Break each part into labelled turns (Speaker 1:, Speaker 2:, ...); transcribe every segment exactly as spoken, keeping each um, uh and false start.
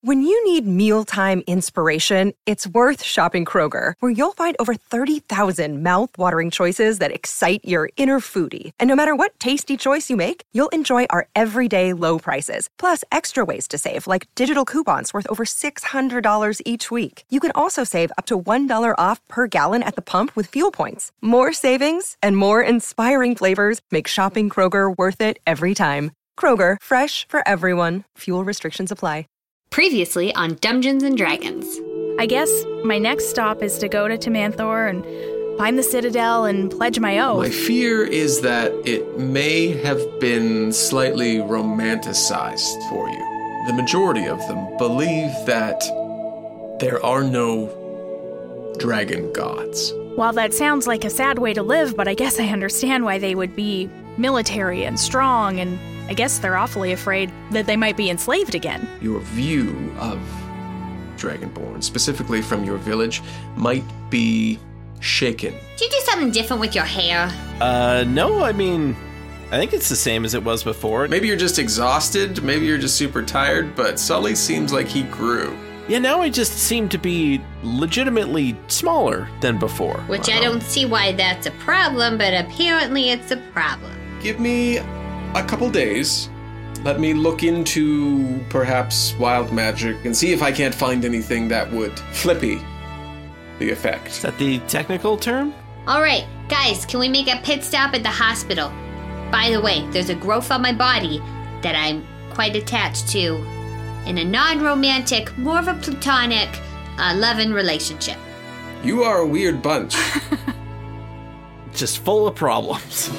Speaker 1: When you need mealtime inspiration, it's worth shopping Kroger, where you'll find over thirty thousand mouth-watering choices that excite your inner foodie. And no matter what tasty choice you make, you'll enjoy our everyday low prices, plus extra ways to save, like digital coupons worth over six hundred dollars each week. You can also save up to one dollar off per gallon at the pump with fuel points. More savings and more inspiring flavors make shopping Kroger worth it every time. Kroger, fresh for everyone. Fuel restrictions apply.
Speaker 2: Previously on Dungeons and Dragons.
Speaker 3: I guess my next stop is to go to Timanthor and find the Citadel and pledge my oath.
Speaker 4: My fear is that it may have been slightly romanticized for you. The majority of them believe that there are no dragon gods.
Speaker 3: While that sounds like a sad way to live, but I guess I understand why they would be military and strong, and I guess they're awfully afraid that they might be enslaved again.
Speaker 4: Your view of Dragonborn, specifically from your village, might be shaken.
Speaker 2: Did you do something different with your hair?
Speaker 5: Uh, no, I mean, I think it's the same as it was before.
Speaker 4: Maybe you're just exhausted, maybe you're just super tired, but Sully seems like he grew.
Speaker 5: Yeah, now I just seem to be legitimately smaller than before.
Speaker 2: Which
Speaker 4: Wow.
Speaker 2: I don't see why that's a problem, but apparently it's a problem.
Speaker 4: Give me a couple days. Let me look into perhaps wild magic and see if I can't find anything that would flippy the
Speaker 5: Is
Speaker 4: effect.
Speaker 5: that the technical term?
Speaker 2: All right, guys, can we make a pit stop at the hospital? By the way, there's a growth on my body that I'm quite attached to in a non-romantic, more of a platonic, uh, loving relationship.
Speaker 4: You are a weird bunch.
Speaker 5: Just full of problems.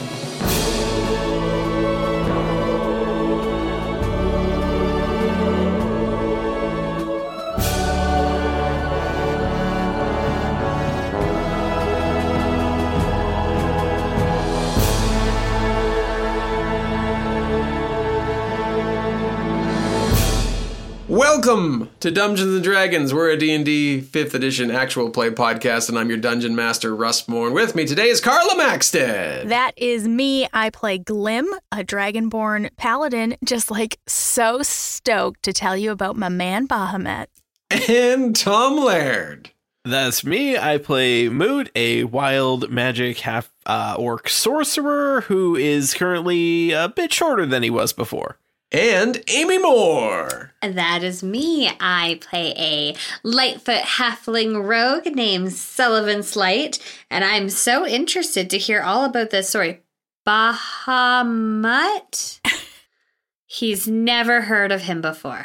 Speaker 4: Welcome to Dungeons and Dragons. We're a D and D fifth edition actual play podcast, and I'm your dungeon master, Russ Moore. With me today is Carla Maxted.
Speaker 3: That is me. I play Glim, a Dragonborn paladin, just like so stoked to tell you about my man Bahamut.
Speaker 4: And Tom Laird.
Speaker 5: That's me. I play Moot, a wild magic half uh, orc sorcerer who is currently a bit shorter than he was before.
Speaker 4: And Amy Moore.
Speaker 2: That is me. I play a Lightfoot halfling rogue named Sullivan Slight, and I'm so interested to hear all about this story. Bahamut? He's never heard of him before.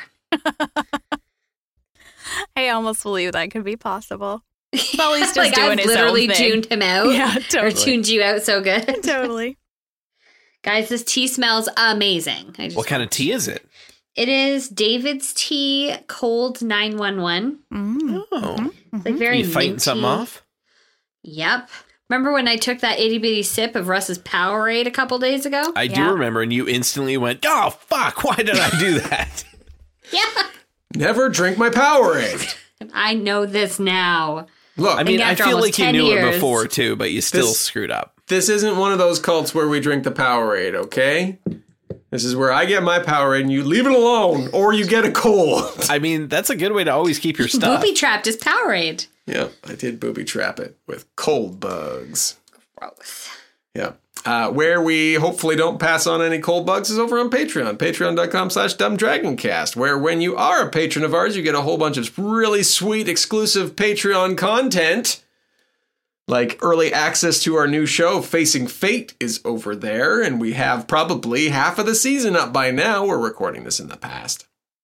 Speaker 3: I almost believe that could be possible. Sully's just
Speaker 2: like
Speaker 3: doing
Speaker 2: I've
Speaker 3: his
Speaker 2: literally
Speaker 3: own thing.
Speaker 2: tuned him out.
Speaker 3: Yeah,
Speaker 2: Or
Speaker 3: totally.
Speaker 2: tuned you out so good.
Speaker 3: Totally.
Speaker 2: Guys, this tea smells amazing. I just
Speaker 5: What kind of tea is it?
Speaker 2: It is David's Tea Cold nine one one.
Speaker 3: Mm.
Speaker 5: Oh,
Speaker 2: It's like very
Speaker 5: you fighting
Speaker 2: minty.
Speaker 5: something off?
Speaker 2: Yep. Remember when I took that itty bitty sip of Russ's Powerade a couple days ago?
Speaker 5: I do
Speaker 3: Yeah.
Speaker 5: remember, and you instantly went, "Oh fuck! Why did I do that?"
Speaker 2: Yeah.
Speaker 4: Never drink my Powerade.
Speaker 2: I know this now.
Speaker 4: Look,
Speaker 5: I mean, I
Speaker 2: after
Speaker 5: feel
Speaker 2: almost
Speaker 5: like you
Speaker 2: ten
Speaker 5: knew it
Speaker 2: years.
Speaker 5: before too, but you still
Speaker 4: This-
Speaker 5: screwed up.
Speaker 4: this isn't one of those cults where we drink the Powerade, okay? This is where I get my Powerade and you leave it alone, or you get a cold.
Speaker 5: I mean, that's a good way to always keep your stuff.
Speaker 2: Booby trapped his Powerade.
Speaker 4: Yeah, I did booby trap it with cold bugs.
Speaker 2: Gross.
Speaker 4: Yeah. Uh, where we hopefully don't pass on any cold bugs is over on Patreon. Patreon.com slash dumbdragoncast, where when you are a patron of ours, you get a whole bunch of really sweet exclusive Patreon content. Like early access to our new show, Facing Fate, is over there, and we have probably half of the season up by now. We're recording this in the past.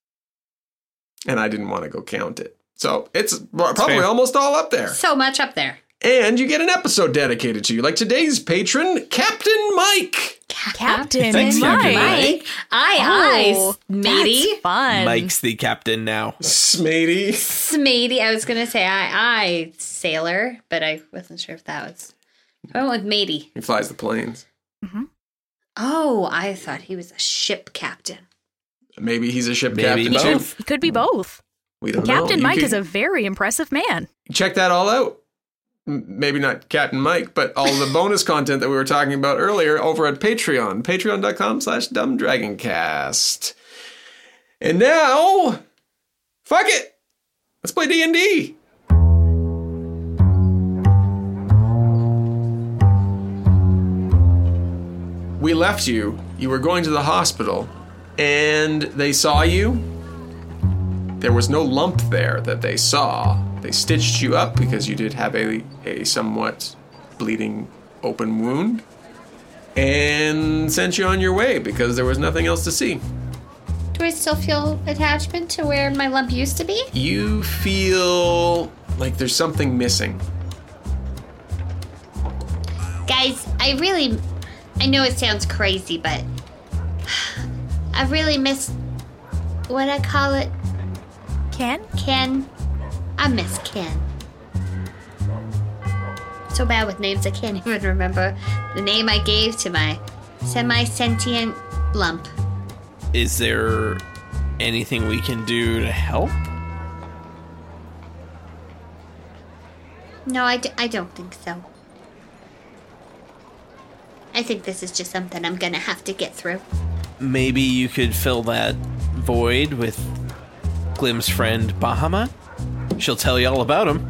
Speaker 4: And I didn't want to go count it. So it's probably
Speaker 5: fair.
Speaker 4: almost all up there.
Speaker 2: So much up there.
Speaker 4: And you get an episode dedicated to you, like today's patron, Captain Mike.
Speaker 3: Captain
Speaker 5: Thanks,
Speaker 3: Mike.
Speaker 5: Captain Mike.
Speaker 2: Mike. Aye,
Speaker 3: Oh,
Speaker 2: aye, matey.
Speaker 3: That's fun.
Speaker 5: Mike's the captain now.
Speaker 4: Smatey.
Speaker 2: Smatey. I was going to say aye, aye, sailor, but I wasn't sure if that was. I went with matey.
Speaker 4: He flies the planes.
Speaker 2: Oh, I thought he was a ship captain.
Speaker 4: Maybe he's a ship
Speaker 5: Maybe
Speaker 4: captain too.
Speaker 5: both.
Speaker 3: It could be both.
Speaker 4: We don't know.
Speaker 3: Captain
Speaker 4: You
Speaker 3: Mike
Speaker 4: could
Speaker 3: is a very impressive man.
Speaker 4: check that all out. M- Maybe not Captain Mike, but all the bonus content that we were talking about earlier over at Patreon. Patreon.com slash dumbdragoncast. And now, D and D. We left you. You were going to the hospital, and they saw you. There was no lump there that they saw. They stitched you up because you did have a, a somewhat bleeding open wound, and sent you on your way because there was nothing else to see.
Speaker 2: Do I still feel attachment to where my lump used to be?
Speaker 4: You feel like there's something missing.
Speaker 2: Guys, I really... I know it sounds crazy, but... I really miss... what I call it?
Speaker 3: Ken?
Speaker 2: Ken. I miss Ken. So bad with names, I can't even remember the name I gave to my semi-sentient lump.
Speaker 5: Is there anything we can do to help?
Speaker 2: No, I, d- I don't think so. I think this is just something I'm gonna have to get through.
Speaker 5: Maybe you could fill that void with Glim's friend Bahamut? She'll tell you all about him.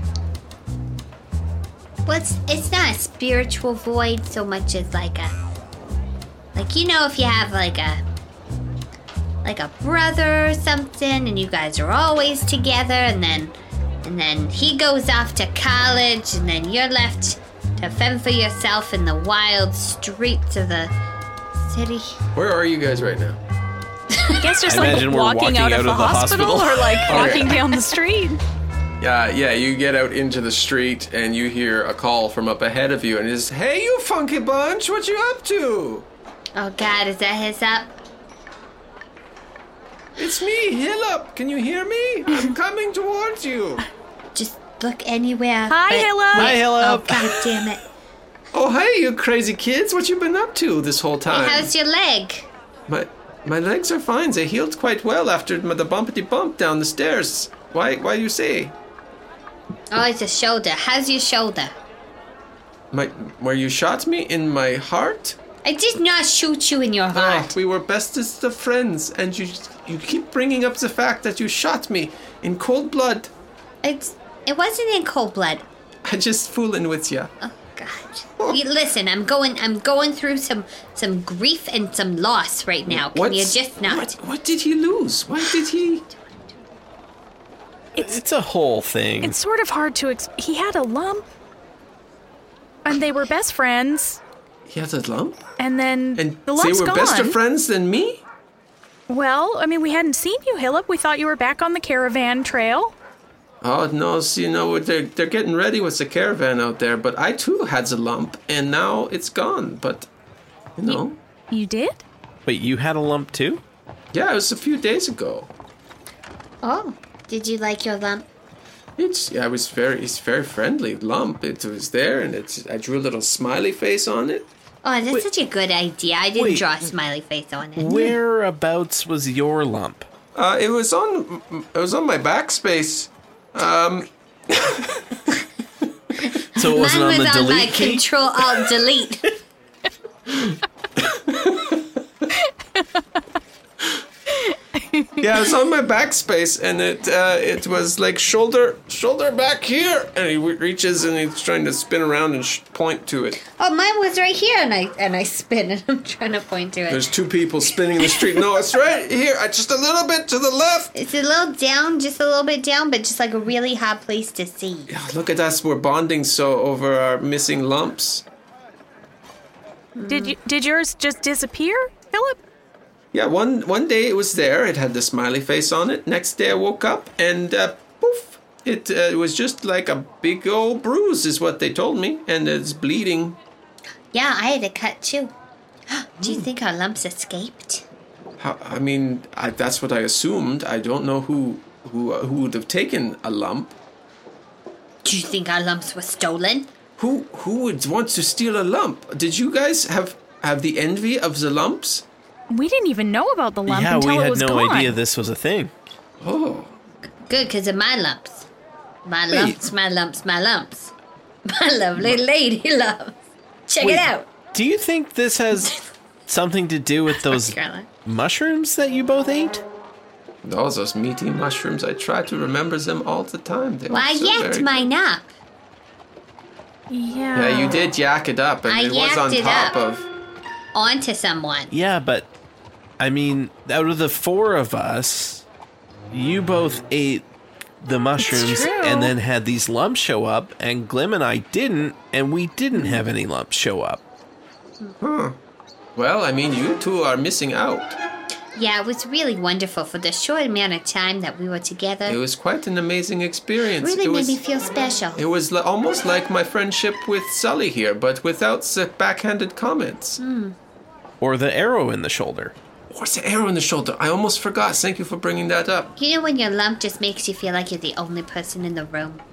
Speaker 2: Well, it's, it's not a spiritual void so much as like a... Like, you know, if you have like a... like a brother or something, and you guys are always together, and then... and then he goes off to college, and then you're left to fend for yourself in the wild streets of the city.
Speaker 4: Where are you guys right now?
Speaker 3: I guess just
Speaker 5: I
Speaker 3: like
Speaker 5: imagine we're
Speaker 3: walking,
Speaker 5: walking
Speaker 3: out,
Speaker 5: out
Speaker 3: of the
Speaker 5: of the
Speaker 3: hospital,
Speaker 5: hospital.
Speaker 3: or like walking down the street.
Speaker 4: Yeah, yeah, you get out into the street and you hear a call from up ahead of you, and it's, "Hey, you funky bunch, what you up to?"
Speaker 2: Oh God, is that his up?
Speaker 4: "It's me, Hillop. Can you hear me? I'm coming towards you."
Speaker 2: Just look anywhere.
Speaker 3: Hi,
Speaker 2: but-
Speaker 3: Hilla.
Speaker 5: Hi, Hilla.
Speaker 2: Oh God damn it!
Speaker 4: "Oh, hey, you crazy kids. What you been up to this whole time?"
Speaker 2: Hey, how's your leg?
Speaker 4: My my legs are fine. They healed quite well after the bumpity bump down the stairs. Why why you say?
Speaker 2: Oh, it's a shoulder. How's your shoulder?
Speaker 4: My where you shot me in my heart?
Speaker 2: I did not shoot you in your
Speaker 4: Oh,
Speaker 2: heart.
Speaker 4: we were bestest of friends, and you you keep bringing up the fact that you shot me in cold blood.
Speaker 2: It's it wasn't in cold blood.
Speaker 4: I just fooling with you.
Speaker 2: Oh God! You, listen, I'm going. I'm going through some some grief and some loss right now. Can you just not?
Speaker 4: What, what did he lose? Why did he?
Speaker 3: It's
Speaker 5: It's a whole thing.
Speaker 3: it's sort of hard to. Ex- he had a lump, and they were best friends.
Speaker 4: He had a lump?
Speaker 3: And then
Speaker 4: And
Speaker 3: the
Speaker 4: they
Speaker 3: lump's
Speaker 4: were
Speaker 3: gone.
Speaker 4: best of friends than me?
Speaker 3: Well, I mean, we hadn't seen you, Hillip. We thought you were back on the caravan trail.
Speaker 4: Oh, no, see, you know, they're, they're getting ready with the caravan out there, but I too had a lump, and now it's gone, but, you know.
Speaker 3: You did?
Speaker 5: Wait, you had a lump too?
Speaker 4: Yeah, it was a few days ago.
Speaker 2: Oh, did you like your lump?
Speaker 4: It's, yeah, it was very, it's very friendly lump. It was there, and it's, I drew a little smiley face on it.
Speaker 2: Oh, that's
Speaker 5: Wait.
Speaker 2: such a good idea. I didn't
Speaker 5: Wait.
Speaker 2: draw a smiley face on it.
Speaker 5: Whereabouts was your lump?
Speaker 4: Uh, it was on, it was on my backspace. Um,
Speaker 5: So it wasn't
Speaker 2: Mine
Speaker 5: on
Speaker 2: was
Speaker 5: the
Speaker 2: on my
Speaker 5: delete key?
Speaker 2: Control Alt Delete.
Speaker 4: yeah, it was on my backspace, and it, uh, it was like shoulder, shoulder back here, and he re- reaches and he's trying to spin around and sh- point to it.
Speaker 2: Oh, mine was right here, and I and I spin, and I'm trying to point to it.
Speaker 4: There's two people spinning in the street. No, it's right here, uh, just a little bit to the left.
Speaker 2: It's a little down, just a little bit down, but just like a really hard place to see.
Speaker 4: Yeah, look at us, we're bonding so over our missing lumps.
Speaker 3: Did you? Did yours just disappear, Hillip?
Speaker 4: Yeah, one one day it was there. It had the smiley face on it. Next day I woke up and uh, poof, it uh, was just like a big old bruise, is what they told me, and it's bleeding.
Speaker 2: Yeah, I had a cut too. Do you think our lumps escaped?
Speaker 4: How, I mean, I, that's what I assumed. I don't know who who uh, who would have taken a lump.
Speaker 2: Do you think our lumps were stolen?
Speaker 4: Who who would want to steal a lump? Did you guys have have the envy of the lumps?
Speaker 3: We didn't even know about the lump
Speaker 5: Yeah,
Speaker 3: until
Speaker 5: we
Speaker 3: it
Speaker 5: had
Speaker 3: was
Speaker 5: no
Speaker 3: gone.
Speaker 5: idea this was a thing.
Speaker 4: Oh,
Speaker 2: Good, because of my lumps. My
Speaker 4: Wait.
Speaker 2: lumps, my lumps, my lumps. My lovely lady lumps. Check
Speaker 5: Wait,
Speaker 2: it out.
Speaker 5: Do you think this has something to do with those
Speaker 2: Caroline.
Speaker 5: mushrooms that you both ate?
Speaker 4: All those meaty mushrooms, I try to remember them all the time. They
Speaker 2: Well, I
Speaker 4: were so
Speaker 2: yacked
Speaker 4: very
Speaker 2: mine up.
Speaker 3: Yeah.
Speaker 4: Yeah, you did yak it up, and
Speaker 2: I
Speaker 4: it was on
Speaker 2: yacked it
Speaker 4: top
Speaker 2: up.
Speaker 4: of...
Speaker 2: Onto someone.
Speaker 5: Yeah, but I mean, out of the four of us, you both ate the mushrooms
Speaker 3: true.
Speaker 5: and then had these lumps show up, and Glim and I didn't, and we didn't have any lumps show up.
Speaker 4: Huh. Well, I mean, you two are missing out.
Speaker 2: Yeah, it was really wonderful for the short amount of time that we were together.
Speaker 4: It was quite an amazing experience.
Speaker 2: really
Speaker 4: it
Speaker 2: made
Speaker 4: was,
Speaker 2: me feel special.
Speaker 4: It was li- almost like my friendship with Sully here, but without the backhanded comments.
Speaker 2: Mm.
Speaker 5: Or the arrow in the shoulder.
Speaker 4: What's the arrow in the shoulder? I almost forgot. Thank you for bringing that up.
Speaker 2: You know when your lump just makes you feel like you're the only person in the room?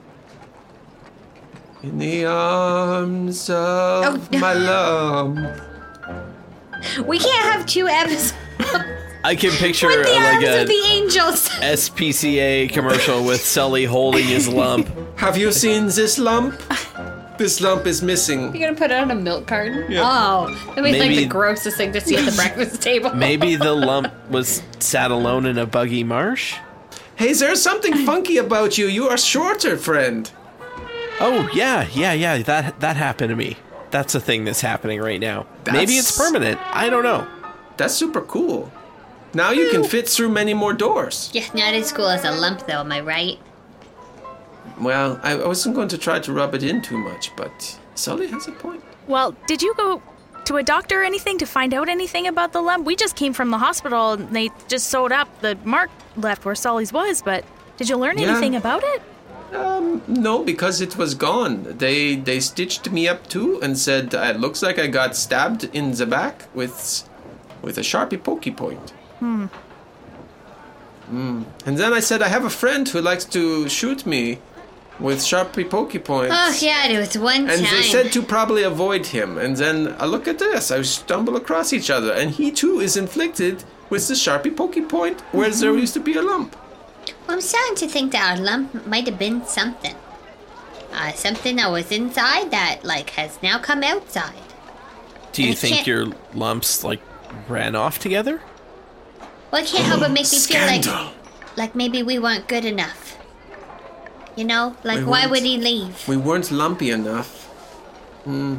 Speaker 4: In the arms of
Speaker 2: Oh, no.
Speaker 4: my lump.
Speaker 2: We can't have two episodes
Speaker 5: I can picture
Speaker 2: with the
Speaker 5: uh, like
Speaker 2: arms
Speaker 5: a
Speaker 2: of the angels.
Speaker 5: S P C A commercial with Sully holding his lump.
Speaker 4: Have you seen this lump? This lump is missing.
Speaker 2: You're gonna put it on a milk carton?
Speaker 4: Yeah.
Speaker 2: Oh, that'd be like
Speaker 5: Maybe-
Speaker 2: the grossest thing to see at the breakfast table.
Speaker 5: Maybe the lump was sat alone in a buggy marsh?
Speaker 4: Hey, there's something funky about you. You are shorter, friend.
Speaker 5: Oh, yeah, yeah, yeah, that that happened to me. That's a thing that's happening right now. Maybe it's
Speaker 4: That's-
Speaker 5: permanent. I don't know.
Speaker 4: That's super cool. Now you can fit through many more doors.
Speaker 2: Yeah, not as cool as a lump, though. Am I right?
Speaker 4: Well, I I wasn't going to try to rub it in too much, but Sully has a point.
Speaker 3: Well, did you go to a doctor or anything to find out anything about the lump? We just came from the hospital and they just sewed up the mark left where Sully's was, but did you learn
Speaker 4: Yeah.
Speaker 3: anything about it?
Speaker 4: Um, no, because it was gone. They they stitched me up too and said uh, it looks like I got stabbed in the back with with a Sharpie pokey point.
Speaker 3: Hmm.
Speaker 4: Mm. And then I said I have a friend who likes to shoot me with Sharpie pokey points.
Speaker 2: Oh, yeah, it was one
Speaker 4: And
Speaker 2: time.
Speaker 4: they said to probably avoid him. And then uh, look at this. I stumble across each other. And he too is inflicted with the Sharpie pokey point where
Speaker 2: Mm-hmm.
Speaker 4: there used to be a lump.
Speaker 2: Well, I'm starting to think that our lump might have been something. Uh, something that was inside that, like, has now come outside.
Speaker 5: Do you
Speaker 2: I
Speaker 5: think
Speaker 2: can't-
Speaker 5: your lumps, like, ran off together?
Speaker 2: Well, it can't help but make me feel like,
Speaker 4: Scandal.
Speaker 2: like maybe we weren't good enough. You know? Like,
Speaker 4: We
Speaker 2: why
Speaker 4: weren't.
Speaker 2: would he leave?
Speaker 4: We weren't lumpy enough. Hmm.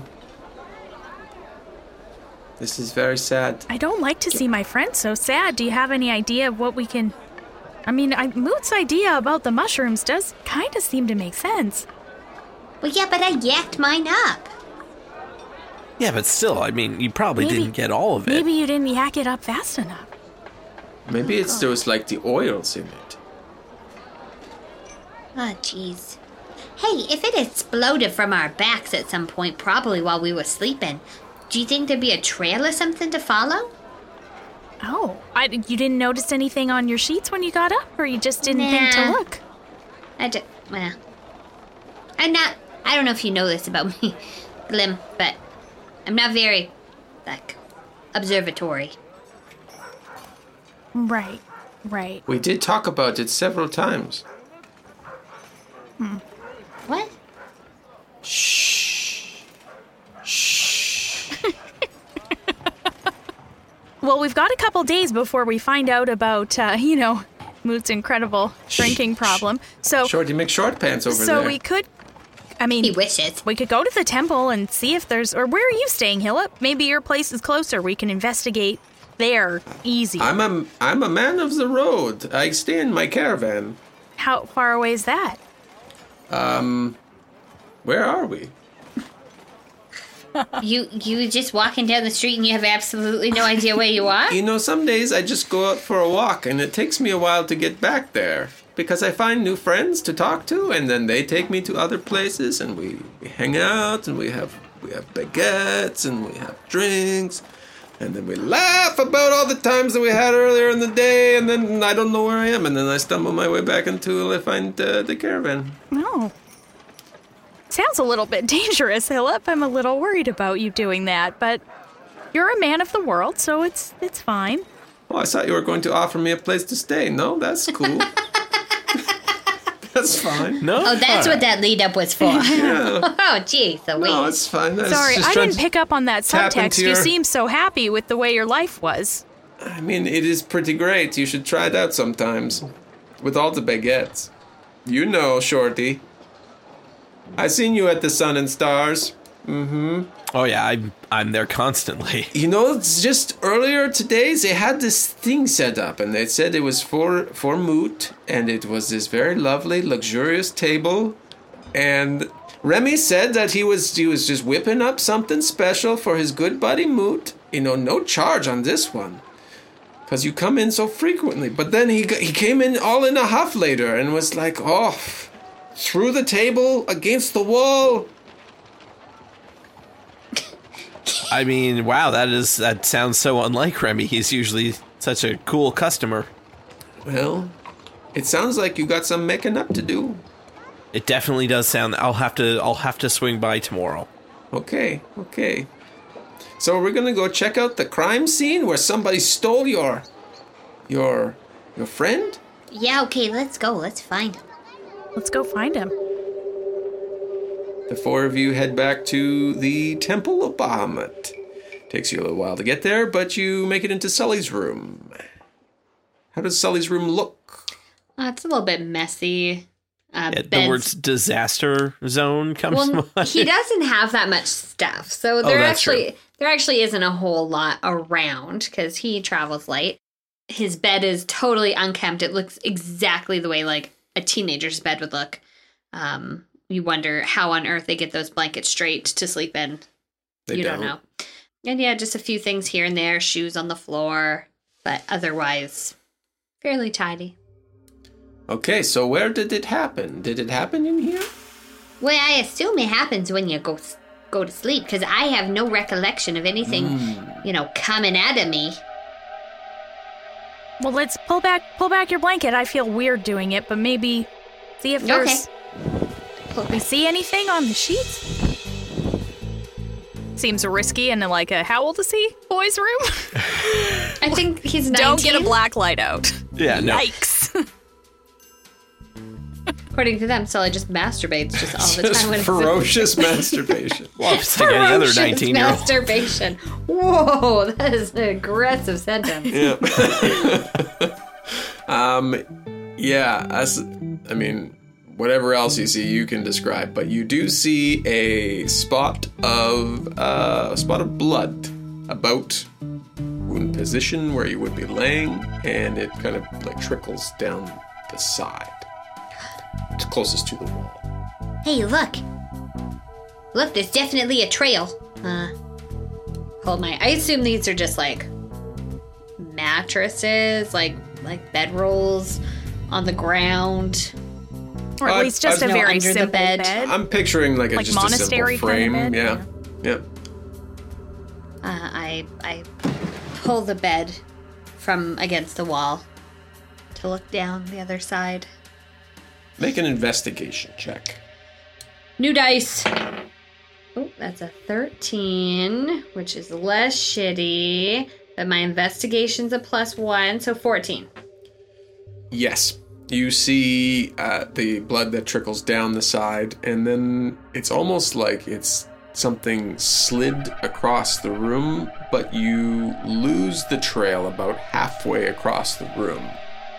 Speaker 4: This is very sad.
Speaker 3: I don't like to see my friend so sad. Do you have any idea of what we can... I mean, I, Moot's idea about the mushrooms does kind of seem to make sense.
Speaker 2: Well, yeah, but I yacked mine up.
Speaker 5: Yeah, but still, I mean, you probably
Speaker 3: Maybe-
Speaker 5: didn't get all of it.
Speaker 3: Maybe you didn't yak it up fast enough.
Speaker 4: Maybe it's those like the oils in it.
Speaker 2: Oh, jeez. Hey, if it exploded from our backs at some point, probably while we were sleeping, do you think there'd be a trail or something to follow?
Speaker 3: Oh, I, you didn't notice anything on your sheets when you got up, or you just didn't think to
Speaker 2: Nah.
Speaker 3: look?
Speaker 2: I just, well, I'm not, I don't know if you know this about me, Glim, but I'm not very, like, observatory.
Speaker 3: Right, right.
Speaker 4: We did talk about it several times.
Speaker 2: What?
Speaker 4: Shh. Shh.
Speaker 3: Well, we've got a couple days before we find out about, uh, you know, Moot's incredible drinking problem. So,
Speaker 4: Shorty McShort Pants over
Speaker 3: so
Speaker 4: there.
Speaker 3: we could, I mean,
Speaker 2: He wishes.
Speaker 3: we could go to the temple and see if there's, or where are you staying, Hillip? Maybe your place is closer. We can investigate there easy.
Speaker 4: I'm a I'm a man of the road. I stay in my caravan.
Speaker 3: How far away is that?
Speaker 4: Um, where are we?
Speaker 2: You you just walking down the street and you have absolutely no idea where you are?
Speaker 4: You know, some days I just go out for a walk, and it takes me a while to get back there because I find new friends to talk to, and then they take me to other places, and we, we hang out, and we have we have baguettes, and we have drinks, and then we laugh about all the times that we had earlier in the day, and then I don't know where I am, and then I stumble my way back until I find uh, the caravan.
Speaker 3: No. Sounds a little bit dangerous, Hillip. I'm a little worried about you doing that, but you're a man of the world, so it's it's fine.
Speaker 4: Oh, I thought you were going to offer me a place to stay. No, that's cool. That's fine.
Speaker 5: No?
Speaker 2: Oh, that's
Speaker 5: All
Speaker 2: what that lead up was for.
Speaker 4: Yeah.
Speaker 2: Oh, geez, the
Speaker 4: No,
Speaker 2: wait.
Speaker 4: it's fine. That's
Speaker 3: Sorry,
Speaker 4: just
Speaker 3: I
Speaker 4: trying
Speaker 3: didn't
Speaker 4: to
Speaker 3: pick up on that
Speaker 4: tap
Speaker 3: subtext.
Speaker 4: into
Speaker 3: You
Speaker 4: your-
Speaker 3: seem so happy with the way your life was.
Speaker 4: I mean, it is pretty great. You should try it out sometimes. With all the baguettes. You know, Shorty. I seen you at the Sun and Stars. Mm-hmm.
Speaker 5: Oh, yeah, I'm, I'm there constantly.
Speaker 4: You know, it's just earlier today, they had this thing set up, and they said it was for, for Moot, and it was this very lovely, luxurious table, and Remy said that he was he was just whipping up something special for his good buddy Moot. You know, no charge on this one, because you come in so frequently. But then he he came in all in a huff later, and was like, oh, through the table, against the wall.
Speaker 5: I mean, wow, that is that sounds so unlike Remy. He's usually such a cool customer.
Speaker 4: Well, it sounds like you got some making up to do.
Speaker 5: It definitely does sound. I'll have to. I'll have to swing by tomorrow.
Speaker 4: Okay, okay. So we're gonna go check out the crime scene where somebody stole your, your, your friend.
Speaker 2: Yeah, okay, let's go. Let's find him.
Speaker 3: Let's go find him.
Speaker 4: The four of you head back to the Temple of Bahamut. Takes you a little while to get there, but you make it into Sully's room. How does Sully's room look?
Speaker 2: Uh, it's a little bit messy. Uh,
Speaker 5: Yeah, the words disaster zone comes
Speaker 2: well,
Speaker 5: to mind.
Speaker 2: He doesn't have that much stuff, so
Speaker 5: Oh,
Speaker 2: there
Speaker 5: that's
Speaker 2: actually
Speaker 5: true.
Speaker 2: there actually isn't a whole lot around because he travels light. His bed is totally unkempt. It looks exactly the way like a teenager's bed would look. Um, you wonder how on earth they get those blankets straight to sleep in.
Speaker 4: They
Speaker 2: you
Speaker 4: don't.
Speaker 2: don't know. And yeah, just a few things here and there, shoes on the floor, but otherwise fairly tidy.
Speaker 4: Okay, so where did it happen? Did it happen in here?
Speaker 2: Well, I assume it happens when you go go to sleep, because I have no recollection of anything,
Speaker 4: Mm.
Speaker 2: you know, coming out of me.
Speaker 3: Well, let's pull back pull back your blanket. I feel weird doing it, but maybe see if there's...
Speaker 2: Okay.
Speaker 3: We see anything on the sheets? Seems risky in like a how old is he boys room?
Speaker 2: I think he's nineteen.
Speaker 3: Don't get a black light out.
Speaker 5: Yeah, no.
Speaker 3: Yikes.
Speaker 2: According to them, Sully just masturbates just all the
Speaker 4: Just
Speaker 2: time. When
Speaker 4: ferocious masturbation.
Speaker 5: Well, it's like any other
Speaker 2: Ferocious
Speaker 5: nineteen-year-old.
Speaker 2: masturbation. Whoa, that is an aggressive sentence.
Speaker 4: Yeah. um, yeah, as, I mean, whatever else you see, you can describe, but you do see a spot of uh, a spot of blood about in position where you would be laying, and it kind of like trickles down the side. It's closest to the wall.
Speaker 2: Hey, look. Look, there's definitely a trail. Uh, hold my... I assume these are just, like, mattresses, like, like bedrolls on the ground.
Speaker 3: Or at
Speaker 4: Uh,
Speaker 3: least just
Speaker 4: I-
Speaker 3: a
Speaker 2: no,
Speaker 3: very
Speaker 2: under the
Speaker 3: simple
Speaker 2: bed.
Speaker 3: bed.
Speaker 4: I'm picturing like a
Speaker 3: Like
Speaker 4: just a
Speaker 3: monastery
Speaker 4: simple
Speaker 3: kind of
Speaker 4: frame.
Speaker 3: bed?
Speaker 4: Yeah. Yeah.
Speaker 2: Uh, I I pull the bed from against the wall to look down the other side.
Speaker 4: Make an investigation check.
Speaker 2: New dice. Oh, that's a thirteen, which is less shitty. But my investigation's a plus one, so fourteen.
Speaker 4: Yes. You see uh, the blood that trickles down the side, and then it's almost like it's something slid across the room, but you lose the trail about halfway across the room.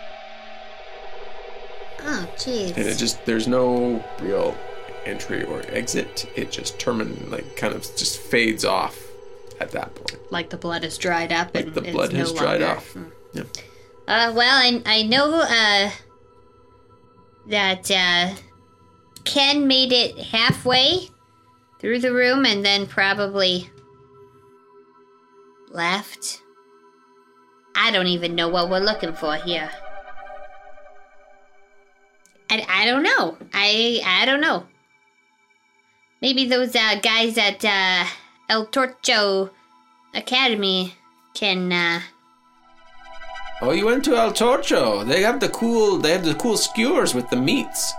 Speaker 2: Oh, jeez.
Speaker 4: And it just, there's no real entry or exit. It just termin, like kind of just fades off at that point.
Speaker 2: Like the blood is dried up
Speaker 4: Like
Speaker 2: and
Speaker 4: the
Speaker 2: it's
Speaker 4: blood
Speaker 2: no
Speaker 4: has dried
Speaker 2: longer-
Speaker 4: off.
Speaker 2: Hmm.
Speaker 4: Yeah.
Speaker 2: Uh, well, I I know uh that uh Ken made it halfway through the room and then probably left. I don't even know what we're looking for here. I, I don't know. I I don't know. Maybe those uh, guys at uh, El Torcho Academy can uh
Speaker 4: Oh, you went to El Torcho. They have the cool, they have the cool skewers with the meats.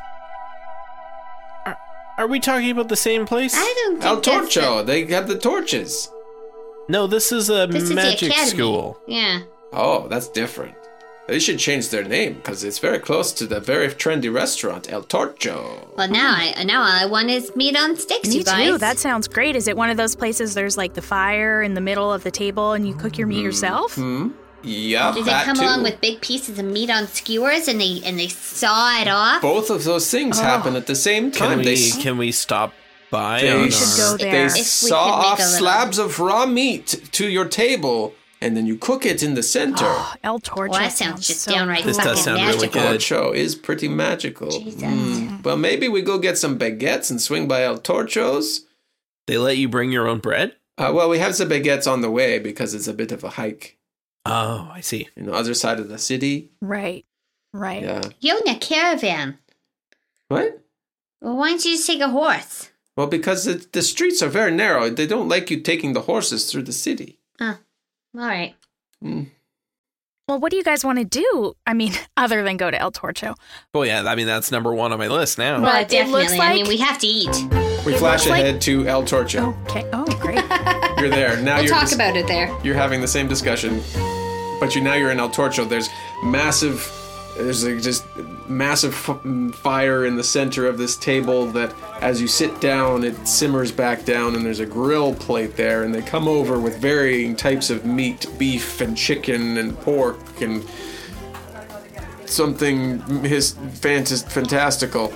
Speaker 5: Are we talking about the same place?
Speaker 2: I don't think
Speaker 4: El
Speaker 2: that's the-
Speaker 4: Torcho, they have the torches.
Speaker 5: No, this is a
Speaker 2: This is the
Speaker 5: magic
Speaker 2: academy.
Speaker 5: school.
Speaker 2: Yeah.
Speaker 4: Oh, that's different. They should change their name because it's very close to the very trendy restaurant El Torcho.
Speaker 2: Well, now I now all I want is meat on sticks,
Speaker 3: Me
Speaker 2: you guys.
Speaker 3: too. That sounds great. Is it one of those places there's like the fire in the middle of the table and you cook your meat yourself?
Speaker 4: Hmm? Yeah,
Speaker 2: Do they
Speaker 4: that
Speaker 2: come
Speaker 4: too.
Speaker 2: along with big pieces of meat on skewers and they and they saw it off?
Speaker 4: Both of those things happen at the same time.
Speaker 5: Can we,
Speaker 4: they s-
Speaker 5: can we stop by?
Speaker 4: they
Speaker 5: on
Speaker 3: We should
Speaker 5: our-
Speaker 3: go
Speaker 4: they
Speaker 3: there.
Speaker 2: If we
Speaker 4: saw
Speaker 2: could make
Speaker 4: off
Speaker 2: a little-
Speaker 4: slabs of raw meat to your table, and then you cook it in the center.
Speaker 3: El Torcho
Speaker 2: Well, that sounds just
Speaker 3: so
Speaker 2: downright
Speaker 3: cool.
Speaker 5: This does
Speaker 2: fucking
Speaker 5: sound really
Speaker 2: magical.
Speaker 5: good.
Speaker 4: That show is pretty magical.
Speaker 2: Jesus.
Speaker 4: Mm. Well, maybe we go get some baguettes and swing by El Torcho's.
Speaker 5: They let you bring your own bread?
Speaker 4: Uh, well, we have some baguettes on the way because it's a bit of a hike.
Speaker 5: Oh, I see.
Speaker 4: You know, other side of the city.
Speaker 3: Right, right.
Speaker 4: Yeah.
Speaker 2: Yona caravan.
Speaker 4: What?
Speaker 2: Well, why don't you just take a horse?
Speaker 4: Well, because the, the streets are very narrow. They don't like you taking the horses through the city.
Speaker 2: Oh, all right.
Speaker 4: Mm.
Speaker 3: Well, what do you guys want to do? I mean, other than go to El Torcho.
Speaker 5: Well, yeah, I mean, that's number one on my list now.
Speaker 3: Well,
Speaker 2: Well,
Speaker 3: it
Speaker 2: definitely.
Speaker 3: looks
Speaker 2: I mean,
Speaker 3: like-
Speaker 2: we have to eat.
Speaker 4: We
Speaker 3: It
Speaker 4: flash
Speaker 3: looks like-
Speaker 4: ahead to El Torcho.
Speaker 3: Okay. Oh, great.
Speaker 4: You're there. Now
Speaker 2: We'll
Speaker 4: you're
Speaker 2: talk
Speaker 4: dis-
Speaker 2: about it there.
Speaker 4: You're having the same discussion, but you now you're in El Torcho. There's massive, there's like just massive f- fire in the center of this table that, as you sit down, it simmers back down, and there's a grill plate there, and they come over with varying types of meat, beef and chicken and pork and something his fantas- fantastical.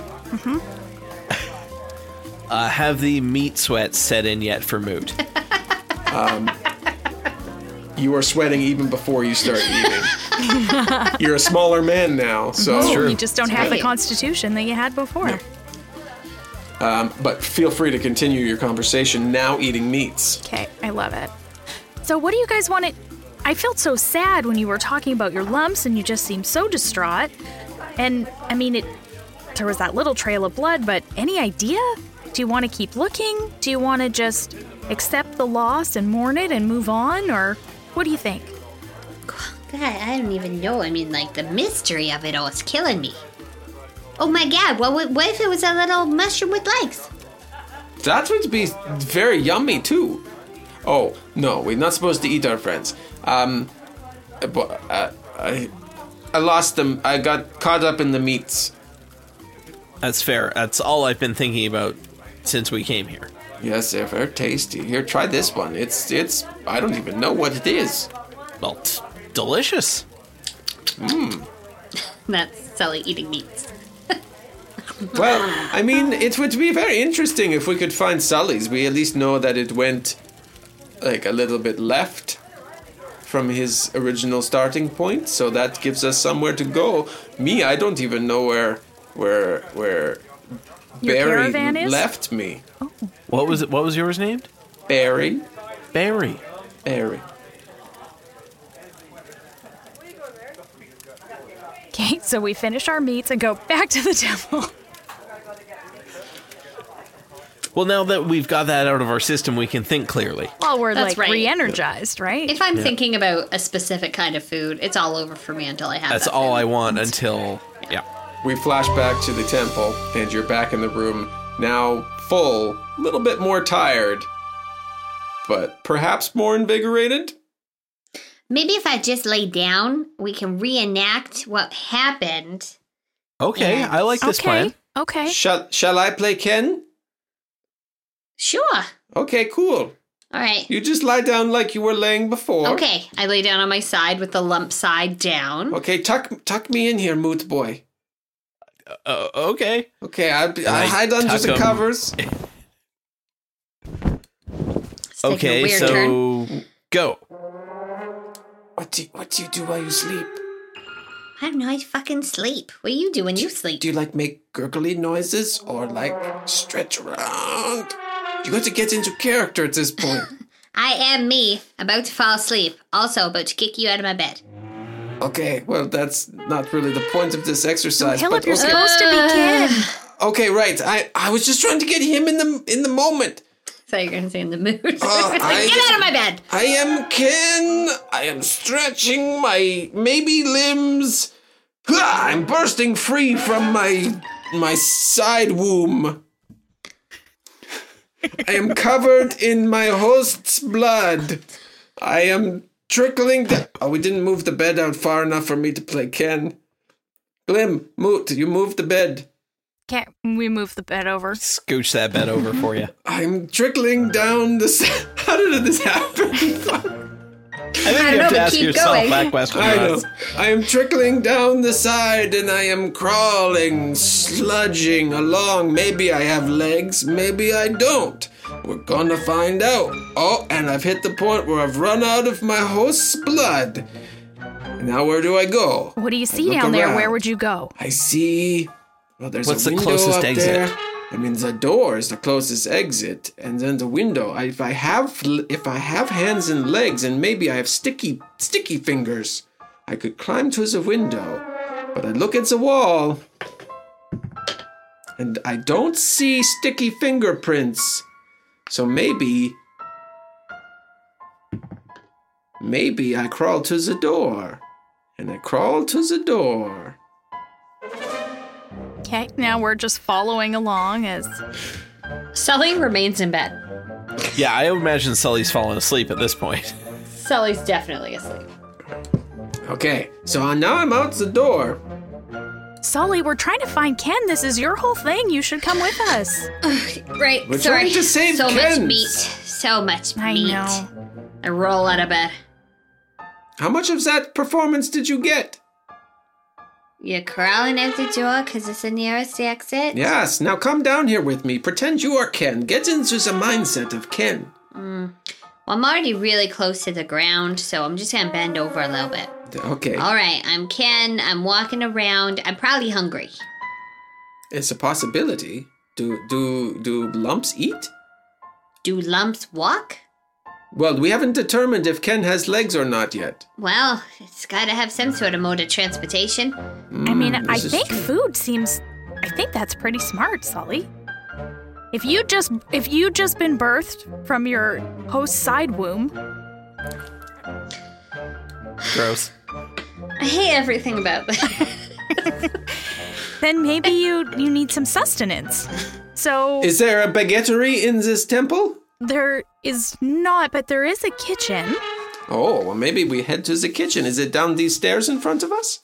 Speaker 5: Uh, have the meat sweats set in yet for Moot?
Speaker 4: You are sweating even before you start eating. You're a smaller man now, so.
Speaker 3: Oh, you just don't have the
Speaker 2: right.
Speaker 3: constitution that you had before.
Speaker 4: Um, but feel free to continue your conversation now eating meats.
Speaker 3: Okay, I love it. So, what do you guys want to? I felt so sad when you were talking about your lumps, and you just seemed so distraught. And I mean, it. There was that little trail of blood, but any idea? Do you want to keep looking? Do you want to just accept the loss and mourn it and move on, or what do you think?
Speaker 2: God, I don't even know. I mean, like, the mystery of it all is killing me. Oh my God, what, would- what if it was a little mushroom with legs?
Speaker 4: That would be very yummy too. Oh no, we're not supposed to eat our friends. Um, but uh, I, I lost them. I got caught up in the meats.
Speaker 5: That's fair. That's all I've been thinking about since we came here.
Speaker 4: Yes, they're very tasty. Here, try this one. It's it's. I don't even know what it is.
Speaker 5: Well, it's delicious.
Speaker 2: That's Sully eating meats.
Speaker 4: Well, I mean, it would be very interesting if we could find Sully's. We at least know that it went like a little bit left from his original starting point, so that gives us somewhere to go. Me, I don't even know where where where
Speaker 3: Your
Speaker 4: Barry
Speaker 3: caravan is?
Speaker 4: left me.
Speaker 5: What was it? What was yours named?
Speaker 4: Barry,
Speaker 5: Barry.
Speaker 4: Barry.
Speaker 3: Okay, so we finish our meats and go back to the temple.
Speaker 5: Well, now that we've got that out of our system, we can think clearly.
Speaker 3: Well, we're
Speaker 2: That's
Speaker 3: like
Speaker 2: right.
Speaker 3: re-energized, right?
Speaker 2: If I'm thinking about a specific kind of food, it's all over for me until I have
Speaker 5: That's
Speaker 2: that
Speaker 5: all
Speaker 2: food.
Speaker 5: I want until, yeah.
Speaker 4: We flash back to the temple, and you're back in the room, now full, a little bit more tired, but perhaps more invigorated?
Speaker 2: Maybe if I just lay down, we can reenact what happened.
Speaker 5: Okay,
Speaker 2: Yeah.
Speaker 5: I like this
Speaker 3: okay,
Speaker 5: plan.
Speaker 3: okay.
Speaker 4: Shall, shall I play Ken?
Speaker 2: Sure.
Speaker 4: Okay, cool.
Speaker 2: All right.
Speaker 4: You just lie down like you were laying before.
Speaker 2: Okay. I lay down on my side with the lump side down.
Speaker 4: Okay, tuck tuck me in here, Moot Boy.
Speaker 5: Uh, okay.
Speaker 4: Okay, I, I
Speaker 5: I
Speaker 4: hide under
Speaker 5: tuck
Speaker 4: the
Speaker 5: him.
Speaker 4: covers.
Speaker 2: It's taking a
Speaker 5: Okay,
Speaker 2: weird
Speaker 5: so
Speaker 2: turn.
Speaker 5: go.
Speaker 4: What do, what do you do while you sleep?
Speaker 2: I don't know. I fucking sleep. What do you do when you sleep?
Speaker 4: Do you like make gurgly noises or like stretch around? You got to get into character at this point.
Speaker 2: I am me, about to fall asleep. Also about to kick you out of my bed.
Speaker 4: Okay, well that's not really the point of this exercise.
Speaker 3: Caleb,
Speaker 4: but
Speaker 3: you're
Speaker 4: okay.
Speaker 3: supposed to be Ken.
Speaker 4: Okay, right. I, I was just trying to get him in the in the moment.
Speaker 2: So you're gonna say in the mood. It's
Speaker 4: Uh,
Speaker 2: like,
Speaker 4: I-
Speaker 2: get out of my bed.
Speaker 4: I am Ken. I am stretching my maybe limbs. Ah, I'm bursting free from my my side womb. I am covered in my host's blood. I am trickling down. Oh, we didn't move the bed out far enough for me to play Ken. Glim, Moot, you moved the bed.
Speaker 3: Okay, we move the bed over.
Speaker 5: Scooch that bed over for you.
Speaker 4: I'm trickling down the. s- How did this happen?
Speaker 5: I think
Speaker 2: I
Speaker 5: you
Speaker 2: don't
Speaker 5: have
Speaker 2: know,
Speaker 5: to
Speaker 2: but
Speaker 5: ask
Speaker 2: keep
Speaker 5: yourself
Speaker 2: going.
Speaker 5: that question.
Speaker 4: I
Speaker 5: Ross.
Speaker 4: know. I am trickling down the side and I am crawling, sludging along. Maybe I have legs, maybe I don't. We're gonna find out. Oh, and I've hit the point where I've run out of my host's blood. Now where do I go?
Speaker 3: What do you
Speaker 4: I
Speaker 3: see
Speaker 4: look
Speaker 3: down there?
Speaker 4: around.
Speaker 3: Where would you go?
Speaker 4: I see. Well, there's
Speaker 5: What's
Speaker 4: a
Speaker 5: the
Speaker 4: window
Speaker 5: closest
Speaker 4: up
Speaker 5: exit?
Speaker 4: there. I mean, the door is the closest exit, and then the window. I, if I have, if I have hands and legs, and maybe I have sticky, sticky fingers, I could climb to the window. But I look at the wall, and I don't see sticky fingerprints. So maybe, maybe I crawl to the door, and I crawl to the door.
Speaker 3: Okay, now we're just following along as
Speaker 2: Sully remains in bed.
Speaker 5: Yeah, I imagine Sully's fallen asleep at this point.
Speaker 2: Sully's definitely asleep.
Speaker 4: Okay, so now I'm out the door.
Speaker 3: Sully, we're trying to find Ken. This is your whole thing. You should come with us.
Speaker 2: Right,
Speaker 4: We're
Speaker 2: sorry.
Speaker 4: trying to save
Speaker 2: so
Speaker 4: Kens.
Speaker 2: much meat. So much
Speaker 3: I
Speaker 2: meat.
Speaker 3: know.
Speaker 2: I roll out of bed.
Speaker 4: How much of that performance did you get?
Speaker 2: You're crawling out the door because it's the nearest exit?
Speaker 4: Yes, now come down here with me. Pretend you are Ken. Get into the mindset of Ken.
Speaker 2: Mm. Well, I'm already really close to the ground, so I'm just going to bend over a little bit.
Speaker 4: Okay.
Speaker 2: All right, I'm Ken. I'm walking around. I'm probably hungry.
Speaker 4: It's a possibility. Do do do lumps eat?
Speaker 2: Do lumps walk?
Speaker 4: Well, we haven't determined if Ken has legs or not yet.
Speaker 2: Well, it's got to have some sort of mode of transportation.
Speaker 3: I mean, I
Speaker 4: this is
Speaker 3: think
Speaker 4: true.
Speaker 3: food seems. I think that's pretty smart, Sully. If you just if you just been birthed from your host's side womb,
Speaker 5: Gross.
Speaker 2: I hate everything about this.
Speaker 3: then maybe you you need some sustenance. So
Speaker 4: Is there a baguettery in this temple?
Speaker 3: there is not, but there is a kitchen.
Speaker 4: Oh, well, maybe we head to the kitchen. Is it down these stairs in front of us?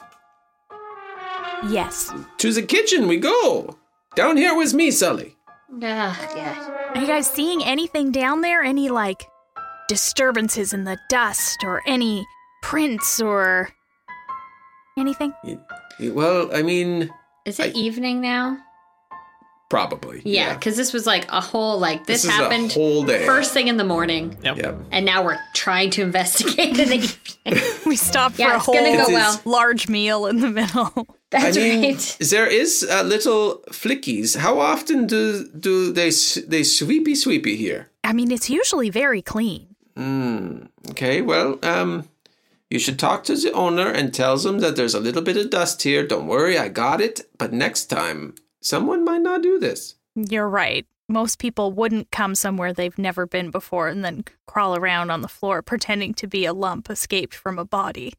Speaker 3: Yes.
Speaker 4: To the kitchen we go. Down here with me, Sully.
Speaker 2: Oh, God.
Speaker 3: Are you guys seeing anything down there? Any like disturbances in the dust or any prints or anything?
Speaker 4: Well, I mean,
Speaker 2: Is it
Speaker 4: I-
Speaker 2: evening now?
Speaker 4: probably.
Speaker 2: Yeah, because this was like a whole, like, this,
Speaker 4: This is a
Speaker 2: happened
Speaker 4: whole day.
Speaker 2: first thing in the morning.
Speaker 5: Yep.
Speaker 4: Yep.
Speaker 2: And now we're trying to investigate in the evening.
Speaker 3: We stopped
Speaker 2: Yeah,
Speaker 3: for a
Speaker 2: it's
Speaker 3: whole
Speaker 2: gonna
Speaker 4: go
Speaker 2: It is- well.
Speaker 3: large meal in the middle.
Speaker 2: That's
Speaker 4: I mean,
Speaker 2: right.
Speaker 4: there is uh, little flickies. How often do do they s- they sweepy sweepy here?
Speaker 3: I mean, it's usually very clean.
Speaker 4: Mm, okay, well, um, you should talk to the owner and tell them that there's a little bit of dust here. Don't worry, I got it. But next time, someone might not do this.
Speaker 3: You're right. Most people wouldn't come somewhere they've never been before and then crawl around on the floor pretending to be a lump escaped from a body.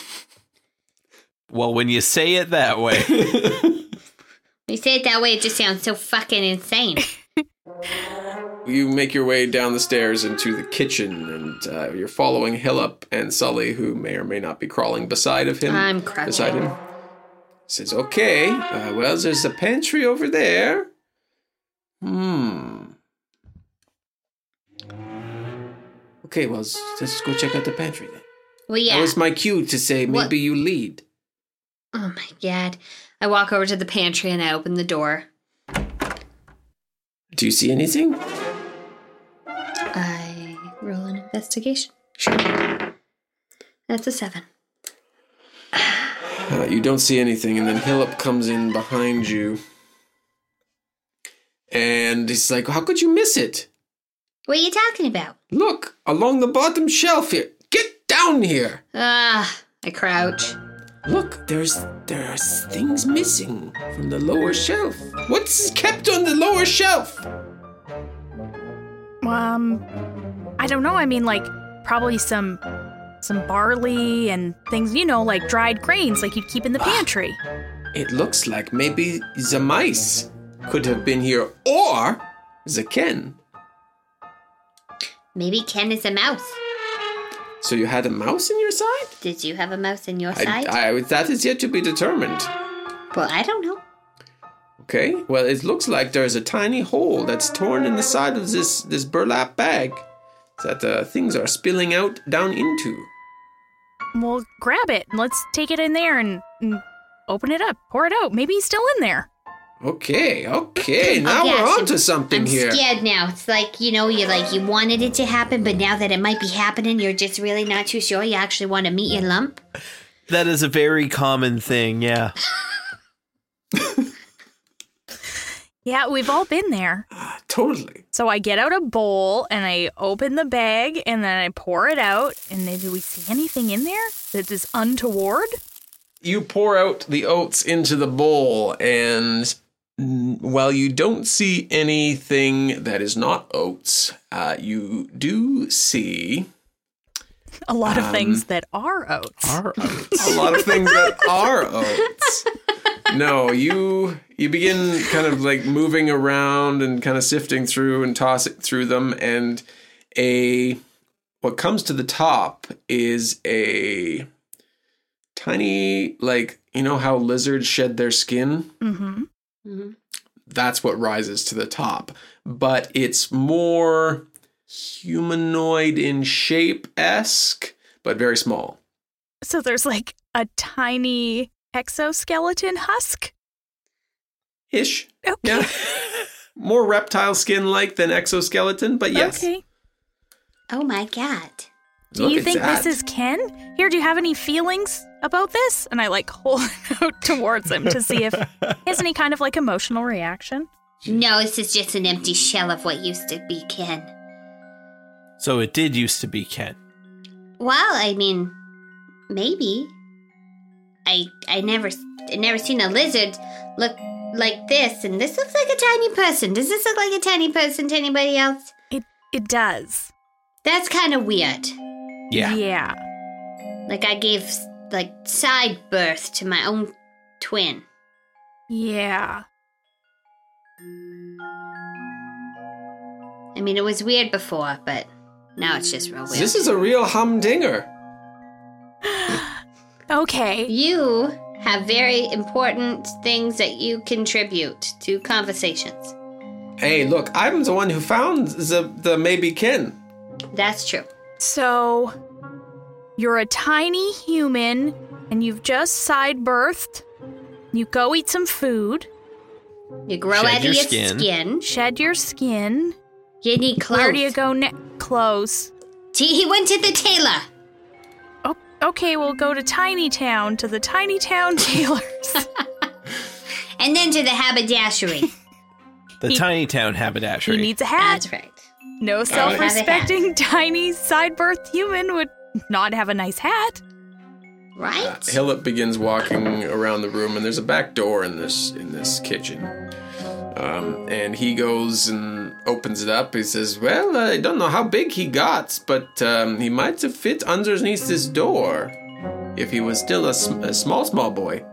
Speaker 5: Well, when you say it that way.
Speaker 2: When you say it that way, it just sounds so fucking insane.
Speaker 4: You make your way down the stairs into the kitchen, and uh, you're following Hillup and Sully, who may or may not be crawling beside of him.
Speaker 2: I'm crouching.
Speaker 4: Beside him. Says, okay, uh, well, there's a pantry over there. Hmm. Okay, well, let's, let's go check out the pantry then.
Speaker 2: Well, yeah.
Speaker 4: That was my cue to say
Speaker 2: What-
Speaker 4: maybe you lead.
Speaker 2: Oh, my God. I walk over to the pantry and I open the door.
Speaker 4: Do you see anything?
Speaker 2: I roll an investigation.
Speaker 4: Sure.
Speaker 2: That's a seven.
Speaker 4: Uh, you don't see anything, and then Hillup comes in behind you. And he's like, how could you miss it?
Speaker 2: What are you talking about?
Speaker 4: Look, along the bottom shelf here. Get down here.
Speaker 2: Ah, I crouch.
Speaker 4: Look, there's there's things missing from the lower shelf. What's kept on the lower shelf?
Speaker 3: Um, I don't know. I mean, like, probably some some barley and things, you know, like dried grains like you'd keep in the pantry.
Speaker 4: It looks like maybe the mice could have been here, or the Ken.
Speaker 2: Maybe Ken is a mouse.
Speaker 4: So you had a mouse in your side?
Speaker 2: Did you have a mouse in your
Speaker 4: I,
Speaker 2: side?
Speaker 4: I, that is yet to be determined.
Speaker 2: well, I don't know.
Speaker 4: Okay, well, it looks like there's a tiny hole that's torn in the side of this, this burlap bag that uh, things are spilling out down into.
Speaker 3: Well, grab it and let's take it in there and, and open it up. Pour it out. Maybe he's still in there.
Speaker 4: Okay, okay. Now
Speaker 2: Okay,
Speaker 4: we're
Speaker 2: so
Speaker 4: on to something
Speaker 2: I'm
Speaker 4: here.
Speaker 2: scared now. It's like, you know, you like you wanted it to happen, but now that it might be happening, you're just really not too sure. You actually want to meet your lump.
Speaker 5: That is a very common thing, yeah.
Speaker 3: Yeah, we've all been there.
Speaker 4: Totally.
Speaker 3: So I get out a bowl and I open the bag and then I pour it out. And then do we see anything in there that is untoward?
Speaker 4: You pour out the oats into the bowl, and mm, while you don't see anything that is not oats, uh, you do see
Speaker 3: A lot of
Speaker 4: Um,
Speaker 3: things that are oats.
Speaker 5: Are oats.
Speaker 4: a lot of things that are oats. No, you you begin kind of like moving around and kind of sifting through and tossing through them, and a what comes to the top is a tiny, like, you know how lizards shed their skin?
Speaker 3: Mm-hmm.
Speaker 2: Mm-hmm.
Speaker 4: That's what rises to the top, but it's more humanoid in shape-esque, but very small.
Speaker 3: So there's like a tiny exoskeleton husk?
Speaker 4: Ish.
Speaker 3: Okay.
Speaker 4: Yeah. More reptile skin-like than exoskeleton, but yes.
Speaker 3: Okay.
Speaker 2: Oh my god.
Speaker 3: Do
Speaker 4: Look
Speaker 3: you
Speaker 4: at
Speaker 3: think
Speaker 4: that.
Speaker 3: this is Ken? Here, do you have any feelings about this? And I like hold it out towards him to see if he has any kind of like emotional reaction.
Speaker 2: No, this is just an empty shell of what used to be Ken.
Speaker 5: So it did used to be Ken.
Speaker 2: Well, I mean, maybe. I I never I never seen a lizard look like this, and this looks like a tiny person. Does this look like a tiny person to anybody else?
Speaker 3: It it does.
Speaker 2: That's kind of weird.
Speaker 5: Yeah.
Speaker 3: Yeah.
Speaker 2: Like I gave like side birth to my own twin.
Speaker 3: Yeah.
Speaker 2: I mean, it was weird before, but now it's just real weird.
Speaker 4: This is a real humdinger.
Speaker 3: Okay.
Speaker 2: You have very important things that you contribute to conversations.
Speaker 4: Hey, look, I'm the one who found the, the maybe Ken.
Speaker 2: That's true.
Speaker 3: So you're a tiny human and you've just side birthed. You go eat some food,
Speaker 2: You grow
Speaker 5: Shed
Speaker 2: out of
Speaker 5: your
Speaker 2: your
Speaker 5: skin.
Speaker 2: skin.
Speaker 3: shed your skin.
Speaker 2: You need clothes.
Speaker 3: Where do you go next? Clothes.
Speaker 2: See, he went to the tailor.
Speaker 3: Oh, okay, we'll go to Tiny Town, to the Tiny Town tailors.
Speaker 2: And then to the haberdashery.
Speaker 5: The
Speaker 3: He-
Speaker 5: Tiny Town haberdashery.
Speaker 3: He needs a hat.
Speaker 2: That's right.
Speaker 3: No self-respecting tiny side-birth human would not have a nice hat.
Speaker 2: Right?
Speaker 4: Uh, Hillip begins walking around the room, and there's a back door in this in this kitchen. Um, and he goes and opens it up. He says, "Well, I don't know how big he got, but um, he might have fit underneath this door if he was still a, sm- a small, small boy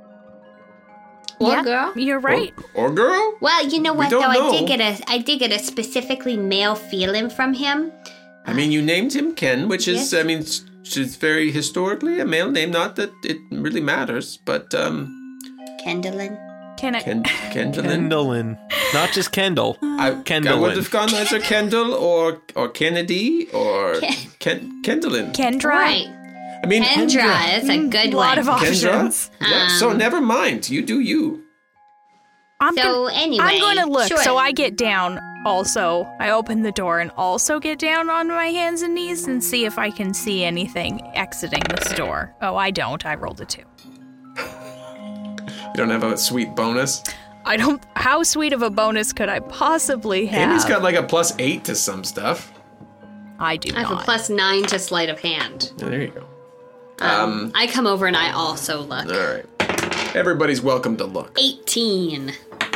Speaker 2: Or
Speaker 3: Yeah,
Speaker 2: girl.
Speaker 3: You're right.
Speaker 4: or, or girl."
Speaker 2: Well, you know
Speaker 4: We
Speaker 2: what,
Speaker 4: don't
Speaker 2: though?
Speaker 4: know.
Speaker 2: I did get a I did get a specifically male feeling from him.
Speaker 4: I mean, you named him Ken, which is,
Speaker 2: Yes.
Speaker 4: I mean, it's, it's very historically a male name. Not that it really matters, but um,
Speaker 2: Kendallin.
Speaker 3: Can I?
Speaker 4: Ken, Kendallin.
Speaker 5: Kendallin. Not just Kendall.
Speaker 4: I, I
Speaker 5: Kendallin.
Speaker 4: would have gone either Kendall or or Kennedy or
Speaker 2: Ken-
Speaker 4: Ken, Kendallin.
Speaker 3: Kendra?
Speaker 2: Right.
Speaker 4: I mean,
Speaker 2: Kendra. That's a good
Speaker 3: A lot
Speaker 2: one.
Speaker 3: of options.
Speaker 4: Kendra. Yeah, so
Speaker 2: Um,
Speaker 4: never mind. You do you.
Speaker 3: I'm
Speaker 2: So
Speaker 3: gonna,
Speaker 2: anyway,
Speaker 3: I'm going to look.
Speaker 2: sure.
Speaker 3: So I get down also. I open the door and also get down on my hands and knees and see if I can see anything exiting this door. Oh, I don't. I rolled a two.
Speaker 4: You don't have a sweet bonus.
Speaker 3: I don't. How sweet of a bonus could I possibly have?
Speaker 4: Amy's got like a plus eight to some stuff.
Speaker 3: I do
Speaker 6: I have
Speaker 3: not.
Speaker 6: a plus nine to sleight of hand.
Speaker 4: Yeah, there you go.
Speaker 6: Um, I come over and I also look.
Speaker 4: All right. Everybody's welcome to look.
Speaker 6: eighteen.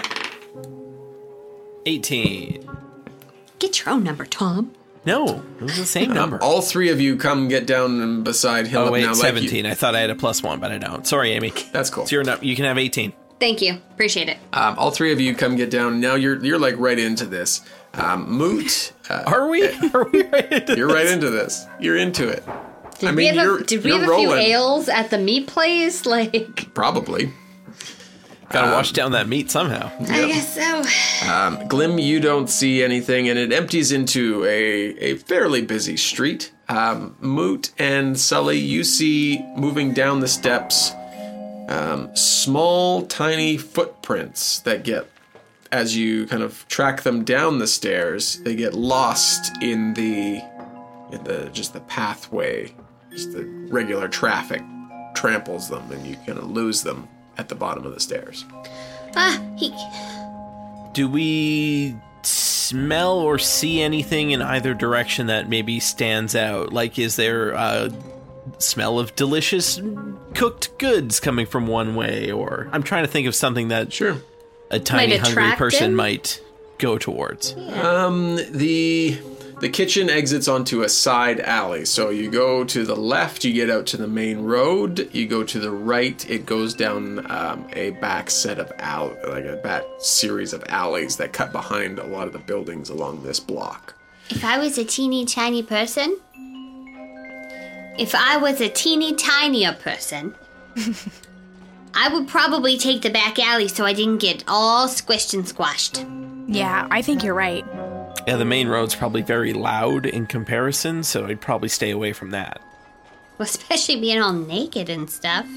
Speaker 5: eighteen.
Speaker 6: Get your own number, Tom.
Speaker 5: No, it was the same number.
Speaker 4: All three of you come get down beside Hillip
Speaker 5: oh, wait,
Speaker 4: now. like you-
Speaker 5: seventeen. I thought I had a plus one, but I don't. Sorry, Amy.
Speaker 4: That's cool.
Speaker 5: It's your num- You can have eighteen.
Speaker 6: Thank you. Appreciate it.
Speaker 4: Um, all three of you come get down. Now you're you're like right into this. Um, Moot, uh,
Speaker 5: Are we? Are we right into
Speaker 4: you're right into this. You're into it.
Speaker 6: Did
Speaker 4: I
Speaker 6: we
Speaker 4: mean,
Speaker 6: have
Speaker 4: you're
Speaker 6: a, did we
Speaker 4: you're
Speaker 6: have a few
Speaker 4: rolling.
Speaker 6: ales at the meat place? Like,
Speaker 4: Probably.
Speaker 5: Gotta wash down that meat somehow.
Speaker 2: I guess so.
Speaker 4: Um, Glim, you don't see anything, and it empties into a, a fairly busy street. Um, Moot and Sully, you see moving down the steps um, small, tiny footprints that get, as you kind of track them down the stairs, they get lost in the, in the just the pathway. Just the regular traffic tramples them, and you kind of lose them at the bottom of the stairs.
Speaker 2: Ah, he.
Speaker 5: Do we smell or see anything in either direction that maybe stands out? Like, is there a smell of delicious cooked goods coming from one way? Or I'm trying to think of something that
Speaker 4: Sure.
Speaker 5: a tiny,
Speaker 2: Might
Speaker 5: hungry
Speaker 2: attract
Speaker 5: person
Speaker 2: him?
Speaker 5: might go towards.
Speaker 4: Um, the the kitchen exits onto a side alley. So you go to the left, you get out to the main road. You go to the right, it goes down um, a back set of alley, like a back series of alleys that cut behind a lot of the buildings along this block.
Speaker 2: If I was a teeny tiny person, if I was a teeny tinier person, I would probably take the back alley so I didn't get all squished and squashed.
Speaker 3: Yeah, I think you're right.
Speaker 5: Yeah, the main road's probably very loud in comparison, so I'd probably stay away from that.
Speaker 2: Well, especially being all naked and stuff.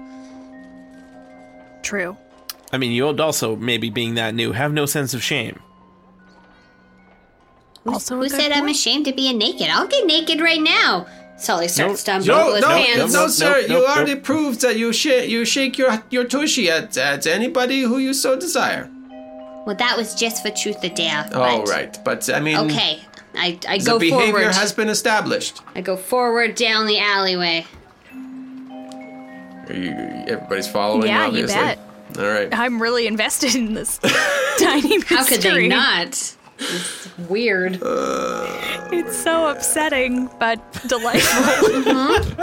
Speaker 3: True.
Speaker 5: I mean, you would also, maybe being that new, have no sense of shame.
Speaker 3: Also, a
Speaker 2: Who
Speaker 3: good
Speaker 2: said I'm
Speaker 3: point.
Speaker 2: ashamed to be naked? I'll get naked right now. Sully starts
Speaker 5: Nope.
Speaker 2: stumbling
Speaker 4: No,
Speaker 2: with
Speaker 4: no,
Speaker 2: his hands.
Speaker 4: no,
Speaker 5: Nope,
Speaker 4: sir.
Speaker 5: nope,
Speaker 4: you
Speaker 5: nope,
Speaker 4: already
Speaker 5: nope.
Speaker 4: proved that you sh- you shake your your tushy at, at anybody who you so desire.
Speaker 2: Well, that was just for truth or dare.
Speaker 4: Oh,
Speaker 2: but-
Speaker 4: right. But, I mean,
Speaker 2: Okay, I, I
Speaker 4: the
Speaker 2: go
Speaker 4: behavior
Speaker 2: forward.
Speaker 4: has been established.
Speaker 2: I go forward down the alleyway.
Speaker 4: Are you, everybody's following,
Speaker 3: Yeah, you
Speaker 4: obviously.
Speaker 3: bet.
Speaker 4: All right.
Speaker 3: I'm really invested in this tiny mystery.
Speaker 6: How could they not? It's weird.
Speaker 3: It's so upsetting, but delightful.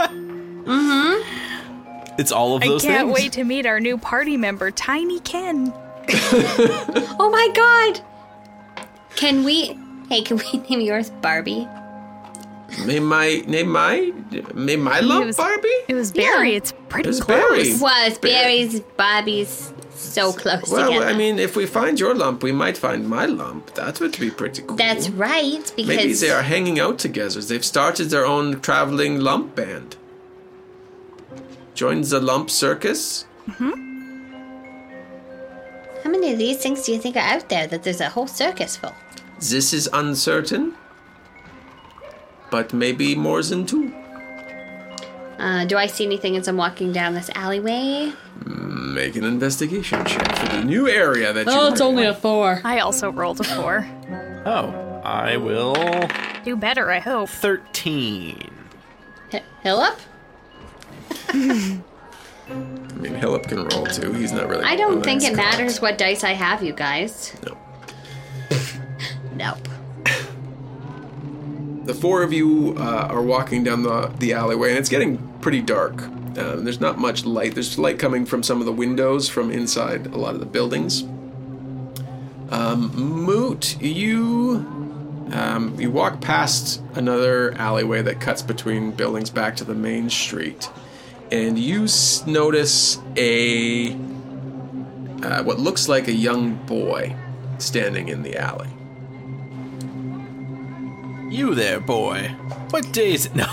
Speaker 5: It's all of
Speaker 3: I
Speaker 5: those
Speaker 3: can't
Speaker 5: things.
Speaker 3: wait to meet our new party member, Tiny Ken.
Speaker 2: Oh my god! Can we... Hey, can we name yours Barbie?
Speaker 4: Name my, name my, name my lump,
Speaker 3: was-
Speaker 4: Barbie?
Speaker 3: It was Barry.
Speaker 2: Yeah.
Speaker 3: It's pretty
Speaker 4: It's
Speaker 3: close.
Speaker 4: Barry.
Speaker 2: Was Barry's, Bobby's so close
Speaker 4: Well,
Speaker 2: together.
Speaker 4: I mean, if we find your lump, we might find my lump. That would be pretty cool.
Speaker 2: That's right, because...
Speaker 4: Maybe they are hanging out together. They've started their own traveling lump band. Joins the lump circus.
Speaker 2: How many of these things do you think are out there that there's a whole circus full?
Speaker 4: This is uncertain, but maybe more than two.
Speaker 2: Uh, do I see anything as I'm walking down this alleyway?
Speaker 4: Make an investigation check for the new area that you
Speaker 6: Oh, it's
Speaker 4: are
Speaker 6: only
Speaker 4: in.
Speaker 6: a four.
Speaker 3: I also rolled a four.
Speaker 5: Oh, I will.
Speaker 3: Do better, I hope.
Speaker 5: thirteen.
Speaker 2: H- Hill up?
Speaker 4: I mean, Hillip can roll too. He's not really.
Speaker 2: I don't
Speaker 4: one
Speaker 2: think
Speaker 4: that's
Speaker 2: it
Speaker 4: correct.
Speaker 2: matters what dice I have, you guys.
Speaker 4: No.
Speaker 2: Nope.
Speaker 4: The four of you uh, are walking down the, the alleyway, and it's getting pretty dark. Um, there's not much light. There's light coming from some of the windows from inside a lot of the buildings. Um, Moot, you um, you walk past another alleyway that cuts between buildings back to the main street, and you s- notice a uh, what looks like a young boy standing in the alley.
Speaker 5: You there, boy. What day is it? No.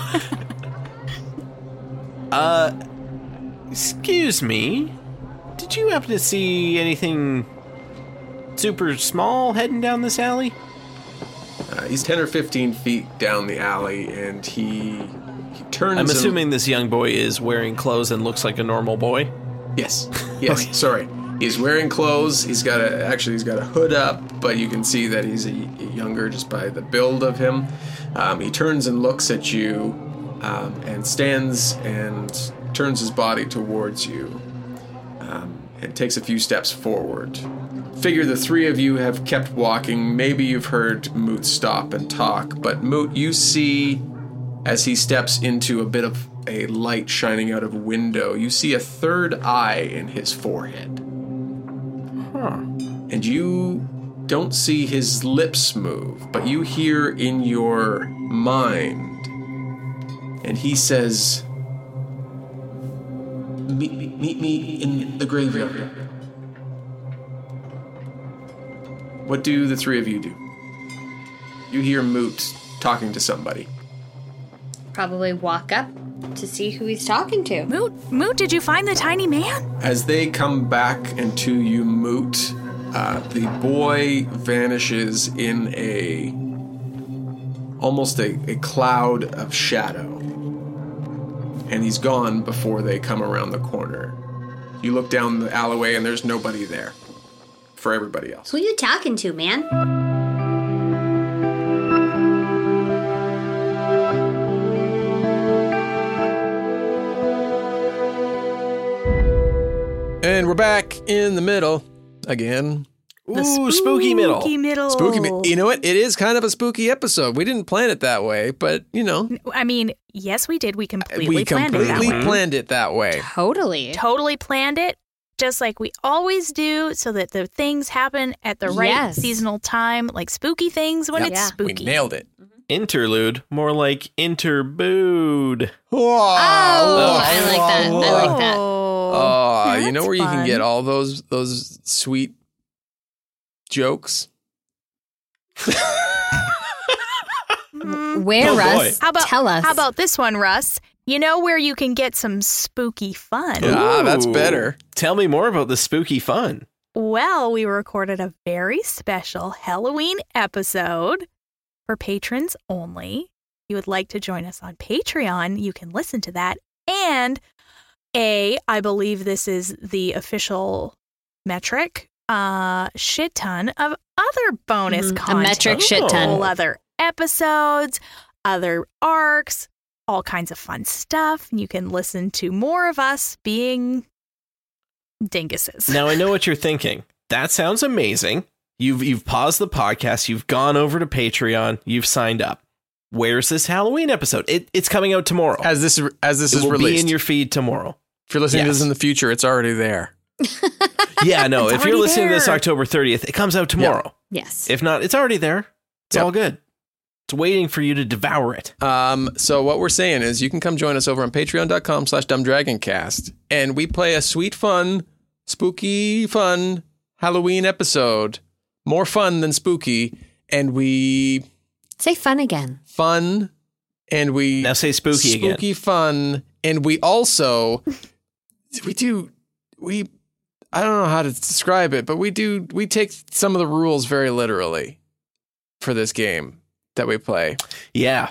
Speaker 5: uh, excuse me. Did you happen to see anything super small heading down this alley?
Speaker 4: Uh, he's ten or fifteen feet down the alley, and he he turns.
Speaker 5: I'm
Speaker 4: and-
Speaker 5: assuming this young boy is wearing clothes and looks like a normal boy.
Speaker 4: Yes. Yes. Sorry. He's wearing clothes. He's got a actually he's got a hood up, but you can see that he's a, a younger just by the build of him. Um, he turns and looks at you, um, and stands and turns his body towards you, um, and takes a few steps forward. Figure the three of you have kept walking. Maybe you've heard Moot stop and talk, but Moot, you see as he steps into a bit of a light shining out of a window, you see a third eye in his forehead. And you don't see his lips move, but you hear in your mind, and he says, meet, meet me in the graveyard. What do the three of you do? You hear Moot talking to somebody.
Speaker 2: Probably walk up to see who he's talking to.
Speaker 3: Moot, Moot, did you find the tiny man?
Speaker 4: As they come back into you, Moot, uh, the boy vanishes in a almost a, a cloud of shadow, and he's gone before they come around the corner. You look down the alleyway, and there's nobody there for everybody else.
Speaker 2: Who you talking to, man?
Speaker 4: And we're back in the middle again.
Speaker 5: Ooh, spooky middle.
Speaker 3: Spooky middle.
Speaker 4: Spooky. mi- You know what? It is kind of a spooky episode. We didn't plan it that way, but you know,
Speaker 3: I mean, yes, we did. We completely
Speaker 4: we
Speaker 3: planned it that
Speaker 4: completely
Speaker 3: way.
Speaker 4: planned it that way.
Speaker 6: Totally.
Speaker 3: Totally planned it, just like we always do, so that the things happen at the right
Speaker 6: Yes.
Speaker 3: seasonal time, like spooky things when
Speaker 4: Yep.
Speaker 3: it's
Speaker 6: Yeah.
Speaker 3: spooky.
Speaker 4: We nailed it.
Speaker 5: Interlude, more like interbooed.
Speaker 2: Oh, I like that. I like that.
Speaker 4: Oh, you know
Speaker 3: that's
Speaker 4: where you can
Speaker 3: fun.
Speaker 4: get all those those sweet jokes?
Speaker 6: Where,
Speaker 5: Oh,
Speaker 6: Russ?
Speaker 3: How about
Speaker 6: Tell us.
Speaker 3: How about this one, Russ? You know where you can get some spooky fun?
Speaker 4: Ah, that's
Speaker 5: Ooh.
Speaker 4: better.
Speaker 5: Tell me more about the spooky fun.
Speaker 3: Well, we recorded a very special Halloween episode for patrons only. If you would like to join us on Patreon, you can listen to that. And A, I believe this is the official metric, uh, shit ton of other bonus
Speaker 6: Mhm. A
Speaker 3: content.
Speaker 6: metric shit ton.
Speaker 3: Whole other episodes, other arcs, all kinds of fun stuff. And you can listen to more of us being dinguses.
Speaker 5: Now I know what you're thinking. That sounds amazing. You've you've paused the podcast. You've gone over to Patreon. You've signed up. Where's this Halloween episode? It, it's coming out tomorrow.
Speaker 4: As this as this
Speaker 5: it
Speaker 4: is
Speaker 5: will
Speaker 4: released,
Speaker 5: be in your feed tomorrow.
Speaker 4: if you're listening to
Speaker 5: Yes.
Speaker 4: this in the future, it's already there.
Speaker 5: Yeah, no.
Speaker 3: It's
Speaker 5: if you're
Speaker 3: already
Speaker 5: listening to this
Speaker 3: there.
Speaker 5: October thirtieth, it comes out tomorrow.
Speaker 6: Yes.
Speaker 5: If not, it's already there. It's
Speaker 4: Yep.
Speaker 5: all good. It's waiting for you to devour it.
Speaker 4: Um, so what we're saying is you can come join us over on patreon.com slash dumbdragoncast, and we play a sweet, fun, spooky, fun Halloween episode. More fun than spooky, and we
Speaker 6: Say fun again.
Speaker 4: fun, and we
Speaker 5: Now say spooky again.
Speaker 4: spooky fun, and we also we do we I don't know how to describe it, but we do we take some of the rules very literally for this game that we play.
Speaker 5: Yeah.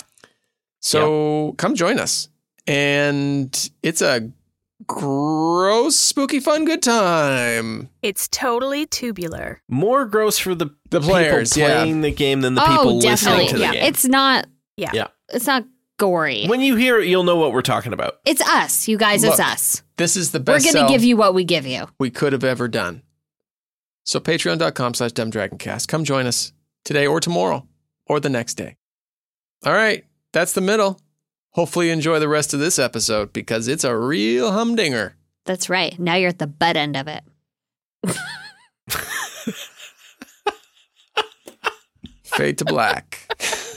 Speaker 4: So come join us, and it's a gross, spooky, fun, good time.
Speaker 3: It's totally tubular.
Speaker 5: More gross for the,
Speaker 4: The players,
Speaker 5: people
Speaker 4: yeah.
Speaker 5: playing the game than the
Speaker 6: oh,
Speaker 5: people
Speaker 6: definitely.
Speaker 5: listening to the
Speaker 6: yeah.
Speaker 5: game.
Speaker 6: It's not.
Speaker 3: Yeah.
Speaker 5: Yeah.
Speaker 6: It's not gory.
Speaker 5: When you hear it, you'll know what we're talking about.
Speaker 6: It's us, you guys.
Speaker 4: Look,
Speaker 6: it's us.
Speaker 4: This is the
Speaker 6: We're
Speaker 4: best
Speaker 6: going
Speaker 4: sell
Speaker 6: to give you what we give you.
Speaker 4: we could have ever done. So patreon.com slash dumbdragoncast. Come join us today or tomorrow or the next day. All right, that's the middle. Hopefully you enjoy the rest of this episode because it's a real humdinger.
Speaker 6: That's right. Now you're at the butt end of it.
Speaker 4: Fade to black.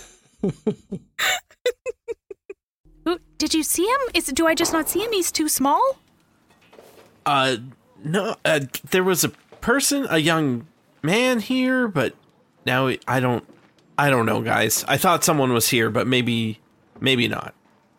Speaker 3: Ooh, did you see him? Is do I just not see him? He's too small?
Speaker 5: Uh, no, uh, there was a person, a young man here, but now I don't, I don't know, guys. I thought someone was here, but maybe, maybe not.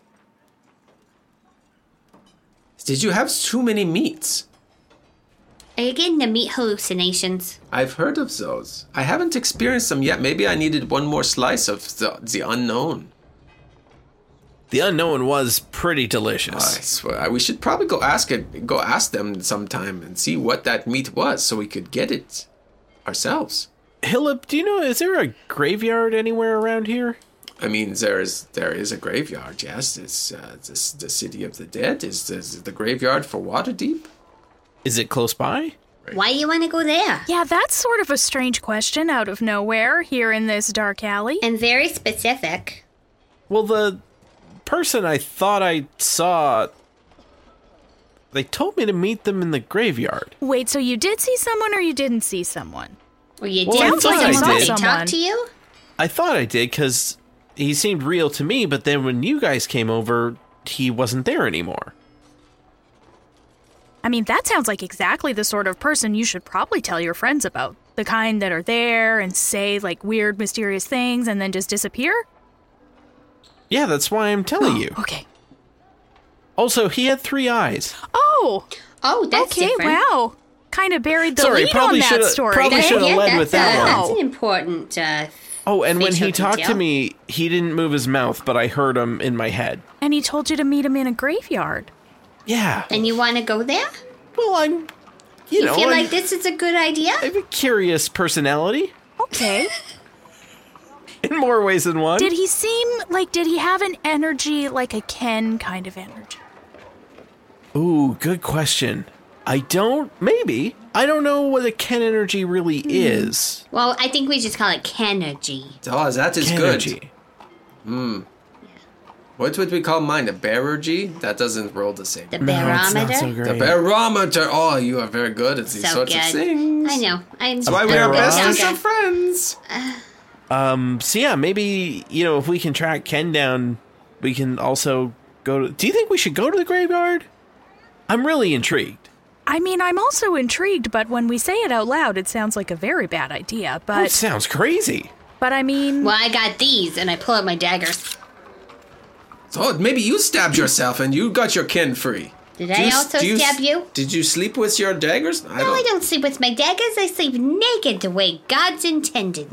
Speaker 4: Did you have too many meats?
Speaker 2: Are you getting the meat hallucinations?
Speaker 4: I've heard of those. I haven't experienced them yet. Maybe I needed one more slice of the, the unknown.
Speaker 5: The unknown was pretty delicious.
Speaker 4: I swear, we should probably go ask it. Go ask them sometime and see what that meat was, so we could get it ourselves.
Speaker 5: Hillip, do you know, is there a graveyard anywhere around here?
Speaker 4: I mean, there is there is a graveyard. Yes, it's uh, this, the city of the dead. Is, is the graveyard for Waterdeep?
Speaker 5: Is it close by?
Speaker 2: Why you want to go there?
Speaker 3: Yeah, that's sort of a strange question out of nowhere here in this dark alley.
Speaker 2: And very specific.
Speaker 5: Well, the person I thought I saw, they told me to meet them in the graveyard.
Speaker 3: Wait, so you did see someone or you didn't see someone?
Speaker 2: Well, you
Speaker 5: Well, I
Speaker 2: did
Speaker 5: thought
Speaker 2: see
Speaker 5: I
Speaker 2: someone.
Speaker 5: did.
Speaker 2: They talked to you?
Speaker 5: I thought I did because he seemed real to me, but then when you guys came over, he wasn't there anymore.
Speaker 3: I mean, that sounds like exactly the sort of person you should probably tell your friends about. The kind that are there and say, like, weird, mysterious things and then just disappear?
Speaker 5: Yeah, that's why I'm telling you.
Speaker 3: Okay.
Speaker 5: Also, he had three eyes.
Speaker 3: Oh!
Speaker 2: Oh, that's
Speaker 3: okay,
Speaker 2: different.
Speaker 3: wow. Kind of buried the
Speaker 5: Sorry,
Speaker 3: lead
Speaker 5: probably
Speaker 3: on that
Speaker 5: shoulda-
Speaker 3: story.
Speaker 5: probably
Speaker 2: That-
Speaker 5: shoulda
Speaker 2: yeah,
Speaker 5: led
Speaker 2: that's
Speaker 5: with that
Speaker 2: a-
Speaker 5: one.
Speaker 2: That's an important. Uh,
Speaker 5: Oh, and when he
Speaker 2: facial
Speaker 5: talked to
Speaker 2: detail.
Speaker 5: me, he didn't move his mouth, but I heard him in my head.
Speaker 3: And he told you to meet him in a graveyard.
Speaker 5: Yeah.
Speaker 2: And you want to go there?
Speaker 5: Well, I'm, you,
Speaker 2: You
Speaker 5: know,
Speaker 2: feel
Speaker 5: I'm-
Speaker 2: like this is a good idea?
Speaker 5: I have a curious personality
Speaker 3: Okay.
Speaker 5: in more ways than one.
Speaker 3: Did he seem like, did he have an energy like a Ken kind of energy?
Speaker 5: Ooh, good question. I don't, maybe. I don't know what a Ken energy really is.
Speaker 2: Well, I think we just call it Kenergy.
Speaker 4: Oh, that is good.
Speaker 5: Kenergy.
Speaker 4: What would we call mine? A bearergy? That doesn't roll the same.
Speaker 2: The
Speaker 5: No, it's
Speaker 2: barometer.
Speaker 5: not so
Speaker 4: The
Speaker 5: great.
Speaker 4: barometer. Oh, you are very good at these
Speaker 2: So
Speaker 4: sorts
Speaker 2: good.
Speaker 4: of things.
Speaker 2: I know. I'm
Speaker 4: That's why we are
Speaker 2: I'm a big
Speaker 4: bestest
Speaker 2: talker.
Speaker 4: of friends.
Speaker 5: Um, so yeah, maybe, you know, if we can track Ken down, we can also go to... Do you think we should go to the graveyard? I'm really intrigued.
Speaker 3: I mean, I'm also intrigued, but when we say it out loud, it sounds like a very bad idea.
Speaker 5: That
Speaker 3: But,
Speaker 5: sounds crazy.
Speaker 3: but I mean,
Speaker 2: Well, I got these, and I pull out my daggers.
Speaker 4: So maybe you stabbed yourself and you got your kin free.
Speaker 2: Did
Speaker 4: Do
Speaker 2: I
Speaker 4: you-
Speaker 2: also
Speaker 4: do you-
Speaker 2: stab you?
Speaker 4: Did you sleep with your daggers? I
Speaker 2: No, I don't sleep with my daggers. I sleep naked the way God's intended.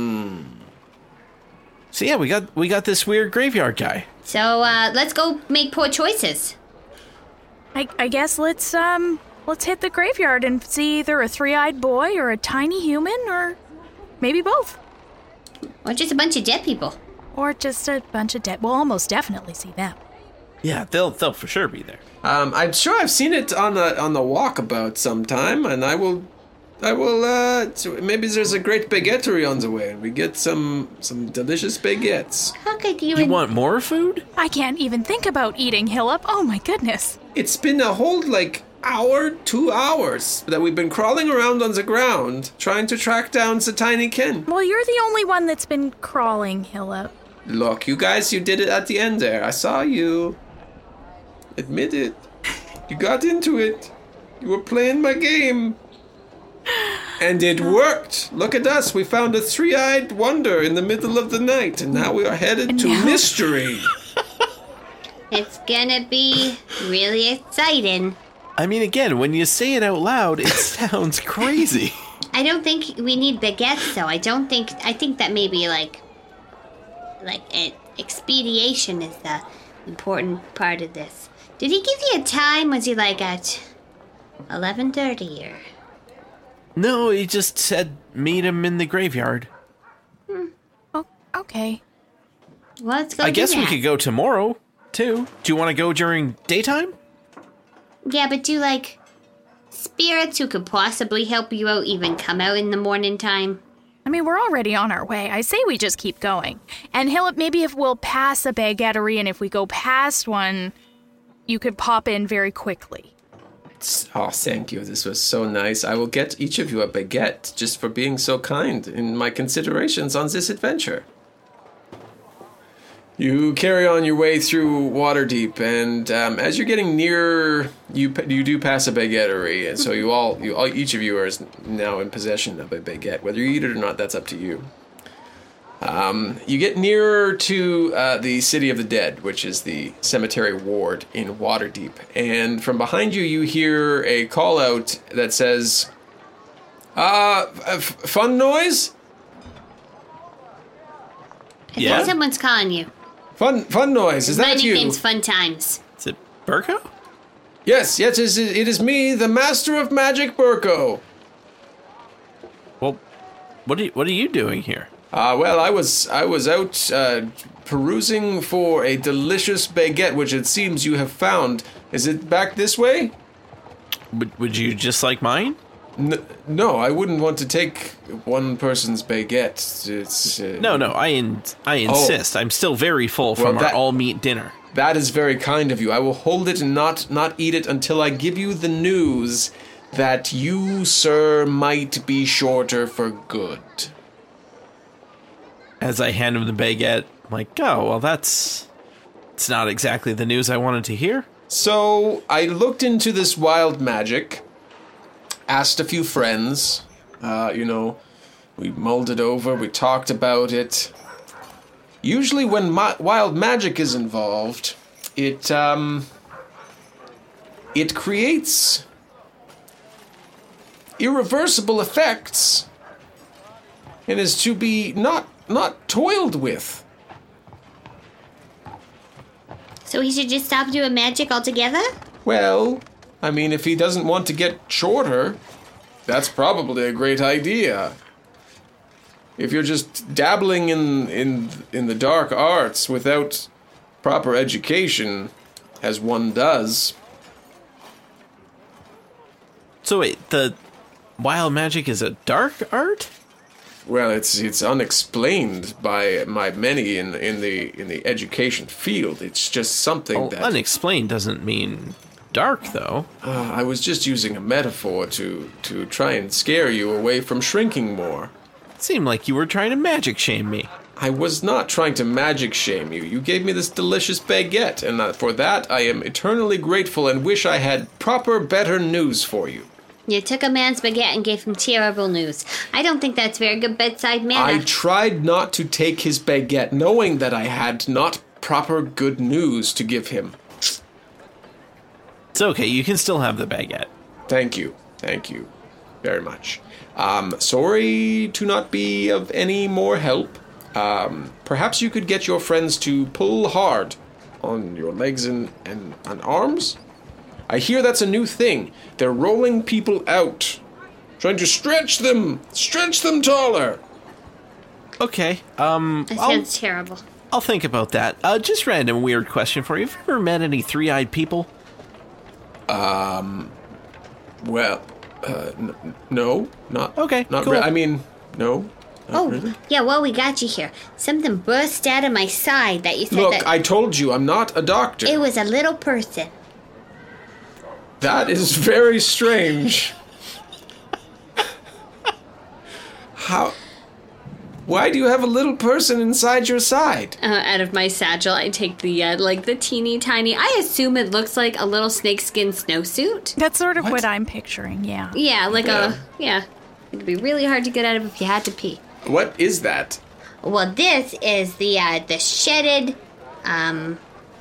Speaker 5: So yeah, we got we got this weird graveyard guy.
Speaker 2: So uh, let's go make poor choices.
Speaker 3: I, I guess let's um let's hit the graveyard and see either a three-eyed boy or a tiny human or maybe both.
Speaker 2: Or just a bunch of dead people.
Speaker 3: Or just a bunch of dead. We'll almost definitely see them.
Speaker 5: Yeah, they'll they'll for sure be there.
Speaker 4: Um, I'm sure I've seen it on the on the walkabout sometime, and I will, I will. Uh, so maybe there's a great baguettery on the way, and we get some some delicious baguettes.
Speaker 2: How could you?
Speaker 5: You
Speaker 2: in-
Speaker 5: want more food?
Speaker 3: I can't even think about eating Hillup. Oh my goodness.
Speaker 4: It's been a whole like hour, two hours that we've been crawling around on the ground trying to track down the tiny kin.
Speaker 3: Well, you're the only one that's been crawling, Hillup.
Speaker 4: Look, you guys, you did it at the end there. I saw you. Admit it. You got into it. You were playing my game. And it worked. Look at us. We found a three-eyed wonder in the middle of the night, and now we are headed to
Speaker 3: now-
Speaker 4: mystery.
Speaker 2: It's gonna be really exciting.
Speaker 5: I mean, again, when you say it out loud, it sounds crazy.
Speaker 2: I don't think we need baguettes, though. I don't think. I think that maybe like, like it, expediation is the important part of this. Did he give you a time? Was he like at eleven thirty or?
Speaker 5: No, he just said meet him in the graveyard.
Speaker 3: Oh, okay.
Speaker 2: Well, let's go.
Speaker 5: I
Speaker 2: do
Speaker 5: guess we
Speaker 2: that.
Speaker 5: could go tomorrow, too. Do you want to go during daytime?
Speaker 2: Yeah, but do like spirits who could possibly help you out even come out in the morning time?
Speaker 3: I mean, we're already on our way. I say we just keep going. And Hillup, maybe if we'll pass a baguettery, and if we go past one, you could pop in very quickly.
Speaker 4: Oh, thank you. This was so nice. I will get each of you a baguette just for being so kind in my considerations on this adventure. You carry on your way through Waterdeep, and um, as you're getting near, you you do pass a baguettery, and so you all, you all, each of you are now in possession of a baguette. Whether you eat it or not, that's up to you. Um, you get nearer to uh, the City of the Dead, which is the cemetery ward in Waterdeep, and from behind you, you hear a call out that says, "Uh, f- fun noise,
Speaker 2: I
Speaker 5: Yeah?
Speaker 2: think someone's calling you.
Speaker 4: fun, fun noise. Is
Speaker 2: My
Speaker 4: that you?"
Speaker 2: nickname's Fun Times.
Speaker 5: Is it Burko?
Speaker 4: Yes, yes, it is, it is me, the Master of Magic, Burko.
Speaker 5: Well, what are you, what are you doing here?
Speaker 4: Uh, well, I was I was out uh, perusing for a delicious baguette, which it seems you have found. Is it back this way?
Speaker 5: Would, would you just like mine?
Speaker 4: N- no, I wouldn't want to take one person's baguette. It's uh,
Speaker 5: No, no, I in, I insist. I'm still very full from
Speaker 4: Well, that-
Speaker 5: our all-meat dinner.
Speaker 4: That is very kind of you. I will hold it and not not eat it until I give you the news that you, sir, might be shorter for good.
Speaker 5: As I hand him the baguette, I'm like, oh, well, that's... It's not exactly the news I wanted to hear.
Speaker 4: So I looked into this wild magic, asked a few friends, Uh, you know, we mulled it over, we talked about it. Usually when ma- wild magic is involved, it, um... it creates irreversible effects and is to be not not toiled with.
Speaker 2: So he should just stop doing magic altogether?
Speaker 4: Well, I mean, if he doesn't want to get shorter, that's probably a great idea. If you're just dabbling in in in the dark arts without proper education, as one does.
Speaker 5: So wait, the wild magic is a dark art?
Speaker 4: Well, it's it's unexplained by my many in in the in the education field. It's just something
Speaker 5: Well,
Speaker 4: that
Speaker 5: unexplained doesn't mean dark, though.
Speaker 4: uh, I was just using a metaphor to to try and scare you away from shrinking more.
Speaker 5: It seemed like you were trying to magic shame me.
Speaker 4: I was not trying to magic shame you. You gave me this delicious baguette, and uh, for that I am eternally grateful and wish I had proper, better news for you.
Speaker 2: You took a man's baguette and gave him terrible news. I don't think that's very good bedside
Speaker 4: I
Speaker 2: manner.
Speaker 4: tried not to take his baguette, knowing that I had not proper good news to give him.
Speaker 5: It's okay, you can still have the baguette.
Speaker 4: Thank you. Thank you very much. Um, sorry to not be of any more help. Um, perhaps you could get your friends to pull hard on your legs and, and, and arms? I hear that's a new thing. They're rolling people out. Trying to stretch them. Stretch them taller.
Speaker 5: Okay, um,
Speaker 2: That
Speaker 5: I'll,
Speaker 2: sounds terrible.
Speaker 5: I'll think about that. Uh, just random weird question for you. Have you ever met any three-eyed people?
Speaker 4: Well, uh, n- no. Not,
Speaker 5: Okay,
Speaker 4: Not
Speaker 5: cool.
Speaker 4: re- I mean, no. Not
Speaker 2: Oh,
Speaker 4: really.
Speaker 2: yeah, well, we got you here. Something burst out of my side that you said
Speaker 4: Look,
Speaker 2: that
Speaker 4: I told you I'm not a doctor.
Speaker 2: it was a little person.
Speaker 4: That is very strange. How? Why do you have a little person inside your side?
Speaker 2: Uh, out of my satchel, I take the, uh, like, the teeny tiny, I assume it looks like a little snakeskin snowsuit.
Speaker 3: That's sort of
Speaker 4: What?
Speaker 3: what, I'm picturing, yeah.
Speaker 2: Yeah, like
Speaker 4: Yeah.
Speaker 2: a, yeah. It'd be really hard to get out of if you had to pee.
Speaker 4: What is that?
Speaker 2: Well, this is the, uh, the shedded, um,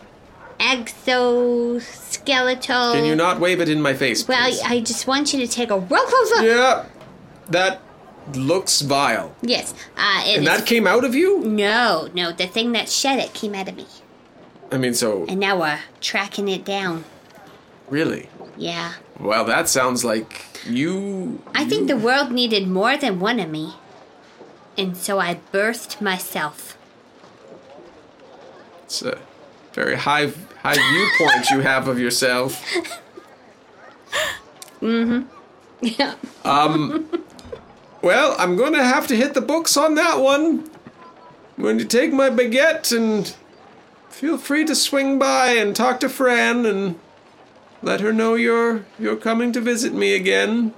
Speaker 2: exoskeletal.
Speaker 4: Can you not wave it in my face,
Speaker 2: Well,
Speaker 4: please?
Speaker 2: I just want you to take a real close look.
Speaker 4: Yeah, that looks vile.
Speaker 2: Yes, uh, it
Speaker 4: And
Speaker 2: is-
Speaker 4: that came out of you?
Speaker 2: No, no, the thing that shed it came out of me.
Speaker 4: I mean, so,
Speaker 2: And now we're tracking it down.
Speaker 4: really?
Speaker 2: Yeah.
Speaker 4: Well, that sounds like you...
Speaker 2: I think the world needed more than one of me. And so I birthed myself.
Speaker 4: It's a very high, high viewpoint you have of yourself.
Speaker 2: Yeah.
Speaker 4: Well, I'm going to have to hit the books on that one. I'm going to take my baguette and feel free to swing by and talk to Fran and let her know you're you're coming to visit me again.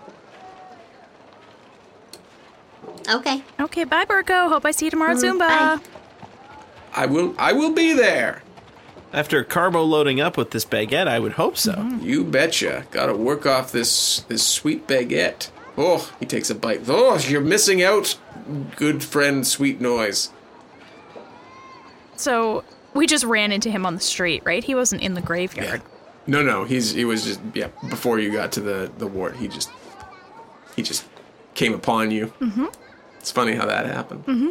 Speaker 2: Okay.
Speaker 3: Okay, bye, Burko. Hope I see you tomorrow at Zumba.
Speaker 2: bye.
Speaker 4: I will I will be there.
Speaker 5: After carbo loading up with this baguette, I would hope so.
Speaker 4: You betcha. Got to work off this this sweet baguette. Oh, he takes a bite. Oh, you're missing out, good friend Sweet Noise.
Speaker 3: So, we just ran into him on the street, right? He wasn't in the graveyard.
Speaker 4: No, no, he's he was just yeah. Before you got to the the ward, he just he just came upon you. Mm-hmm. It's funny how that happened. Mm-hmm.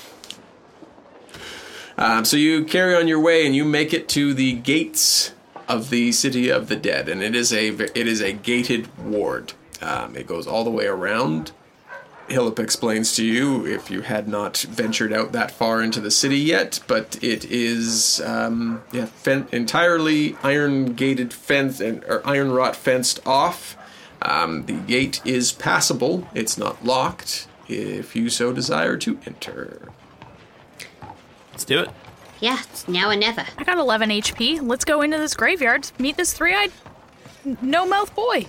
Speaker 4: Um, so you carry on your way and you make it to the gates of the City of the Dead, and it is a it is a gated ward. Um, it goes all the way around. Hillip explains to you, if you had not ventured out that far into the city yet, but it is um, yeah, fen- entirely iron-gated fence and or iron wrought fenced off. Um, the gate is passable. It's not locked. If you so desire to enter.
Speaker 5: Let's do it.
Speaker 2: Yeah, it's now or never.
Speaker 3: I got eleven H P. Let's go into this graveyard. Meet this three-eyed, n- no-mouth boy.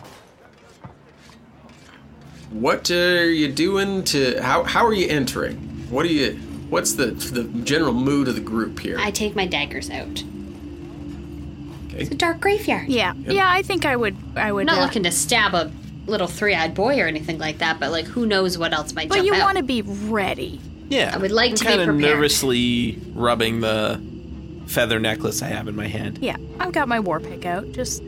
Speaker 4: What are you doing to? How how are you entering? What are you? What's the the general mood of the group here?
Speaker 2: I take my daggers out.
Speaker 4: Okay.
Speaker 2: It's a dark graveyard.
Speaker 3: Yeah, yeah. I think I would. I would.
Speaker 2: I'm not
Speaker 3: uh,
Speaker 2: looking to stab a little three-eyed boy or anything like that, but like who knows what else might
Speaker 3: But
Speaker 2: jump
Speaker 3: you
Speaker 2: out.
Speaker 3: want to be ready.
Speaker 5: Yeah.
Speaker 2: I would like
Speaker 5: I'm
Speaker 2: to be
Speaker 5: kind of
Speaker 2: prepared.
Speaker 5: nervously rubbing the feather necklace I have in my hand.
Speaker 3: Yeah, I've got my war pick out. Just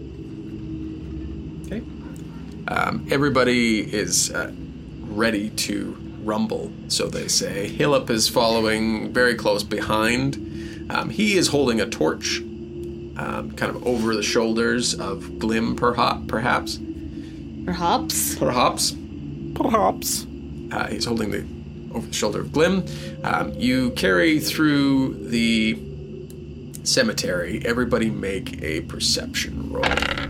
Speaker 4: Okay. Um, everybody is uh, ready to rumble, so they say. Hillip is following very close behind. Um, he is holding a torch, um, kind of over the shoulders of Glim, perha- perhaps.
Speaker 2: Perhaps.
Speaker 4: Perhaps.
Speaker 5: Perhaps.
Speaker 4: Uh, he's holding the over the shoulder of Glim. Um, you carry through the cemetery. Everybody make a perception roll.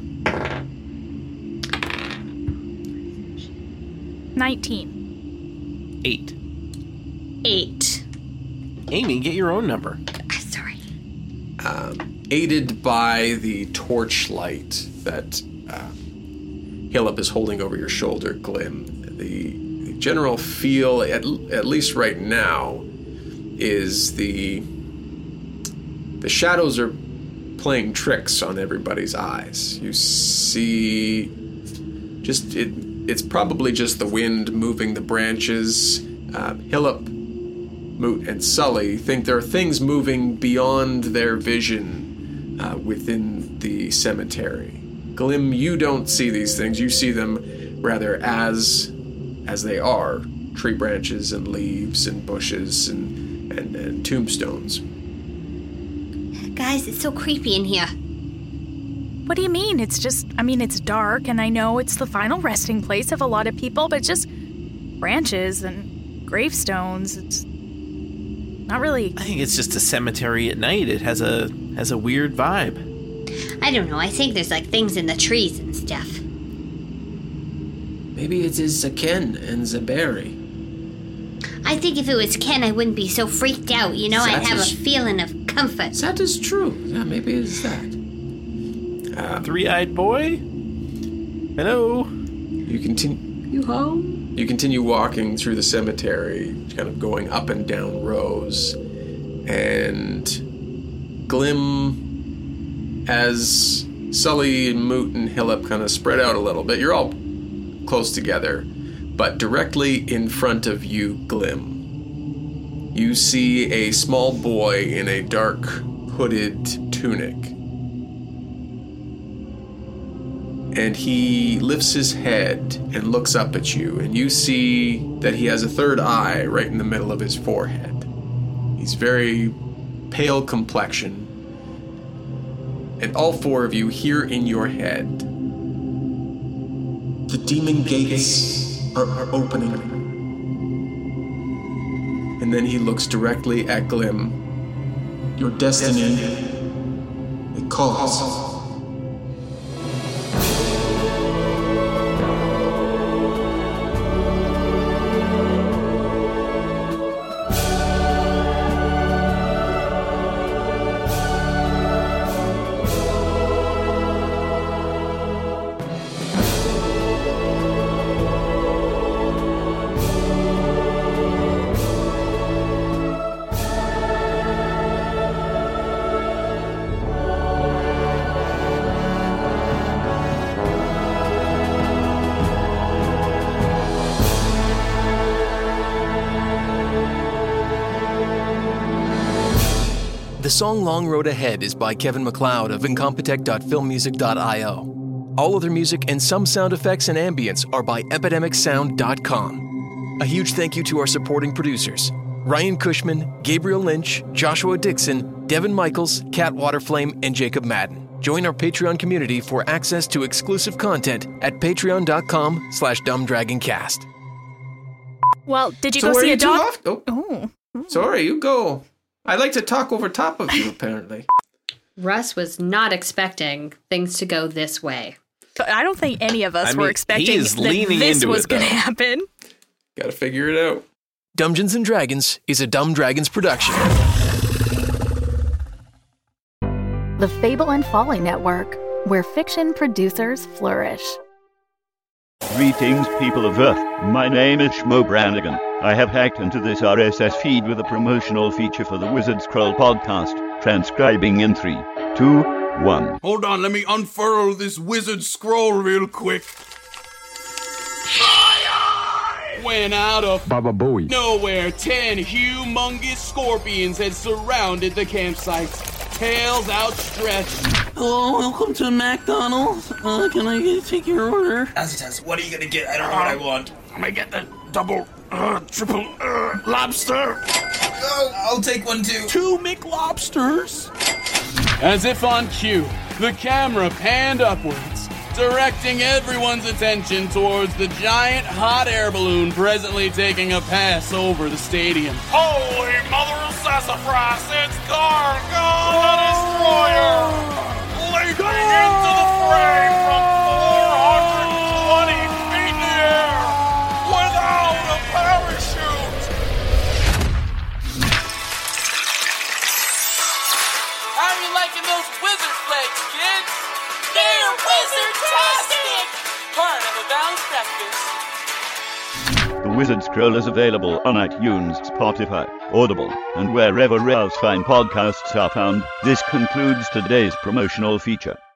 Speaker 3: nineteen.
Speaker 5: Eight.
Speaker 2: Eight.
Speaker 5: Amy, get your own number.
Speaker 2: Ah, sorry.
Speaker 4: Um, aided by the torchlight that uh, Hillip is holding over your shoulder, Glim, the, the general feel, at, at least right now, is the the shadows are playing tricks on everybody's eyes. You see, just it. It's probably just the wind moving the branches. Uh, Hillip, Moot, and Sully think there are things moving beyond their vision uh, within the cemetery. Glim, you don't see these things. You see them rather as as they are. Tree branches and leaves and bushes and, and, and tombstones.
Speaker 2: Guys, it's so creepy in here.
Speaker 3: What do you mean? It's just, I mean, it's dark, and I know it's the final resting place of a lot of people, but just branches and gravestones. It's not really.
Speaker 5: I think it's just a cemetery at night. It has a has a weird vibe.
Speaker 2: I don't know. I think there's like things in the trees and stuff.
Speaker 4: Maybe it is Ken and Zaberi.
Speaker 2: I think if it was Ken, I wouldn't be so freaked out. You know, I'd
Speaker 4: That
Speaker 2: have a
Speaker 4: is-
Speaker 2: feeling of comfort.
Speaker 4: That is true. Yeah, maybe it's that. Um,
Speaker 5: Three-eyed boy? Hello?
Speaker 4: you continue. You home? You continue walking through the cemetery, kind of going up and down rows, and Glim, as Sully and Moot and Hillip kind of spread out a little bit. You're all close together, but directly in front of you, Glim, you see a small boy in a dark hooded tunic. And he lifts his head and looks up at you, and you see that he has a third eye right in the middle of his forehead. He's very pale complexion, and all four of you hear in your head, "The demon gates are, are opening." And then he looks directly at Glim. "Your destiny, it calls."
Speaker 7: The song Long Road Ahead is by Kevin MacLeod of incompetech dot film music dot io. All other music and some sound effects and ambience are by epidemic sound dot com. A huge thank you to our supporting producers, Ryan Cushman, Gabriel Lynch, Joshua Dixon, Devin Michaels, Kat Waterflame, and Jacob Madden. Join our Patreon community for access to exclusive content at patreon dot com slash dumbdragoncast.
Speaker 3: Well, did you
Speaker 4: So
Speaker 3: go
Speaker 4: where
Speaker 3: see
Speaker 4: are
Speaker 3: a
Speaker 4: you two
Speaker 3: doc?
Speaker 4: off? Oh. Sorry, you go. I like to talk over top of you, apparently.
Speaker 2: Russ was not expecting things to go this way.
Speaker 3: I don't think any of us
Speaker 5: I
Speaker 3: were
Speaker 5: mean,
Speaker 3: expecting
Speaker 5: he is
Speaker 3: that
Speaker 5: leaning
Speaker 3: this
Speaker 5: into
Speaker 3: was
Speaker 5: it,
Speaker 3: going to
Speaker 5: though.
Speaker 3: happen.
Speaker 4: Gotta figure it out.
Speaker 7: Dungeons and Dragons is a Dumb Dragons production.
Speaker 8: The Fable and Folly Network, where fiction producers flourish.
Speaker 9: Greetings, people of Earth. My name is Shmo Brannigan. I have hacked into this R S S feed with a promotional feature for the Wizard Scroll podcast, transcribing in three, two, one.
Speaker 10: Hold on, let me unfurl this wizard scroll real quick. when out of
Speaker 11: Baba Booey.
Speaker 10: nowhere, ten humongous scorpions had surrounded the campsite, tails outstretched.
Speaker 12: Hello, welcome to McDonald's. Uh, can I take your order?
Speaker 13: Azzy, what are you gonna get? I don't know what I want.
Speaker 11: I'm gonna get the double, uh, triple, uh, lobster.
Speaker 13: Oh, I'll take one too.
Speaker 10: Two McLobsters. As if on cue, the camera panned upwards, directing everyone's attention towards the giant hot air balloon presently taking a pass over the stadium.
Speaker 11: Holy mother of sassafras, it's Gargon the Destroyer! Leaping into the fray from four hundred twenty feet in the air without a parachute!
Speaker 10: How are you liking those wizard flakes, kids?
Speaker 12: They're wizard-tastic!
Speaker 10: Part of a balanced breakfast.
Speaker 9: The Wizard Scroll is available on iTunes, Spotify, Audible, and wherever else fine podcasts are found. This concludes today's promotional feature.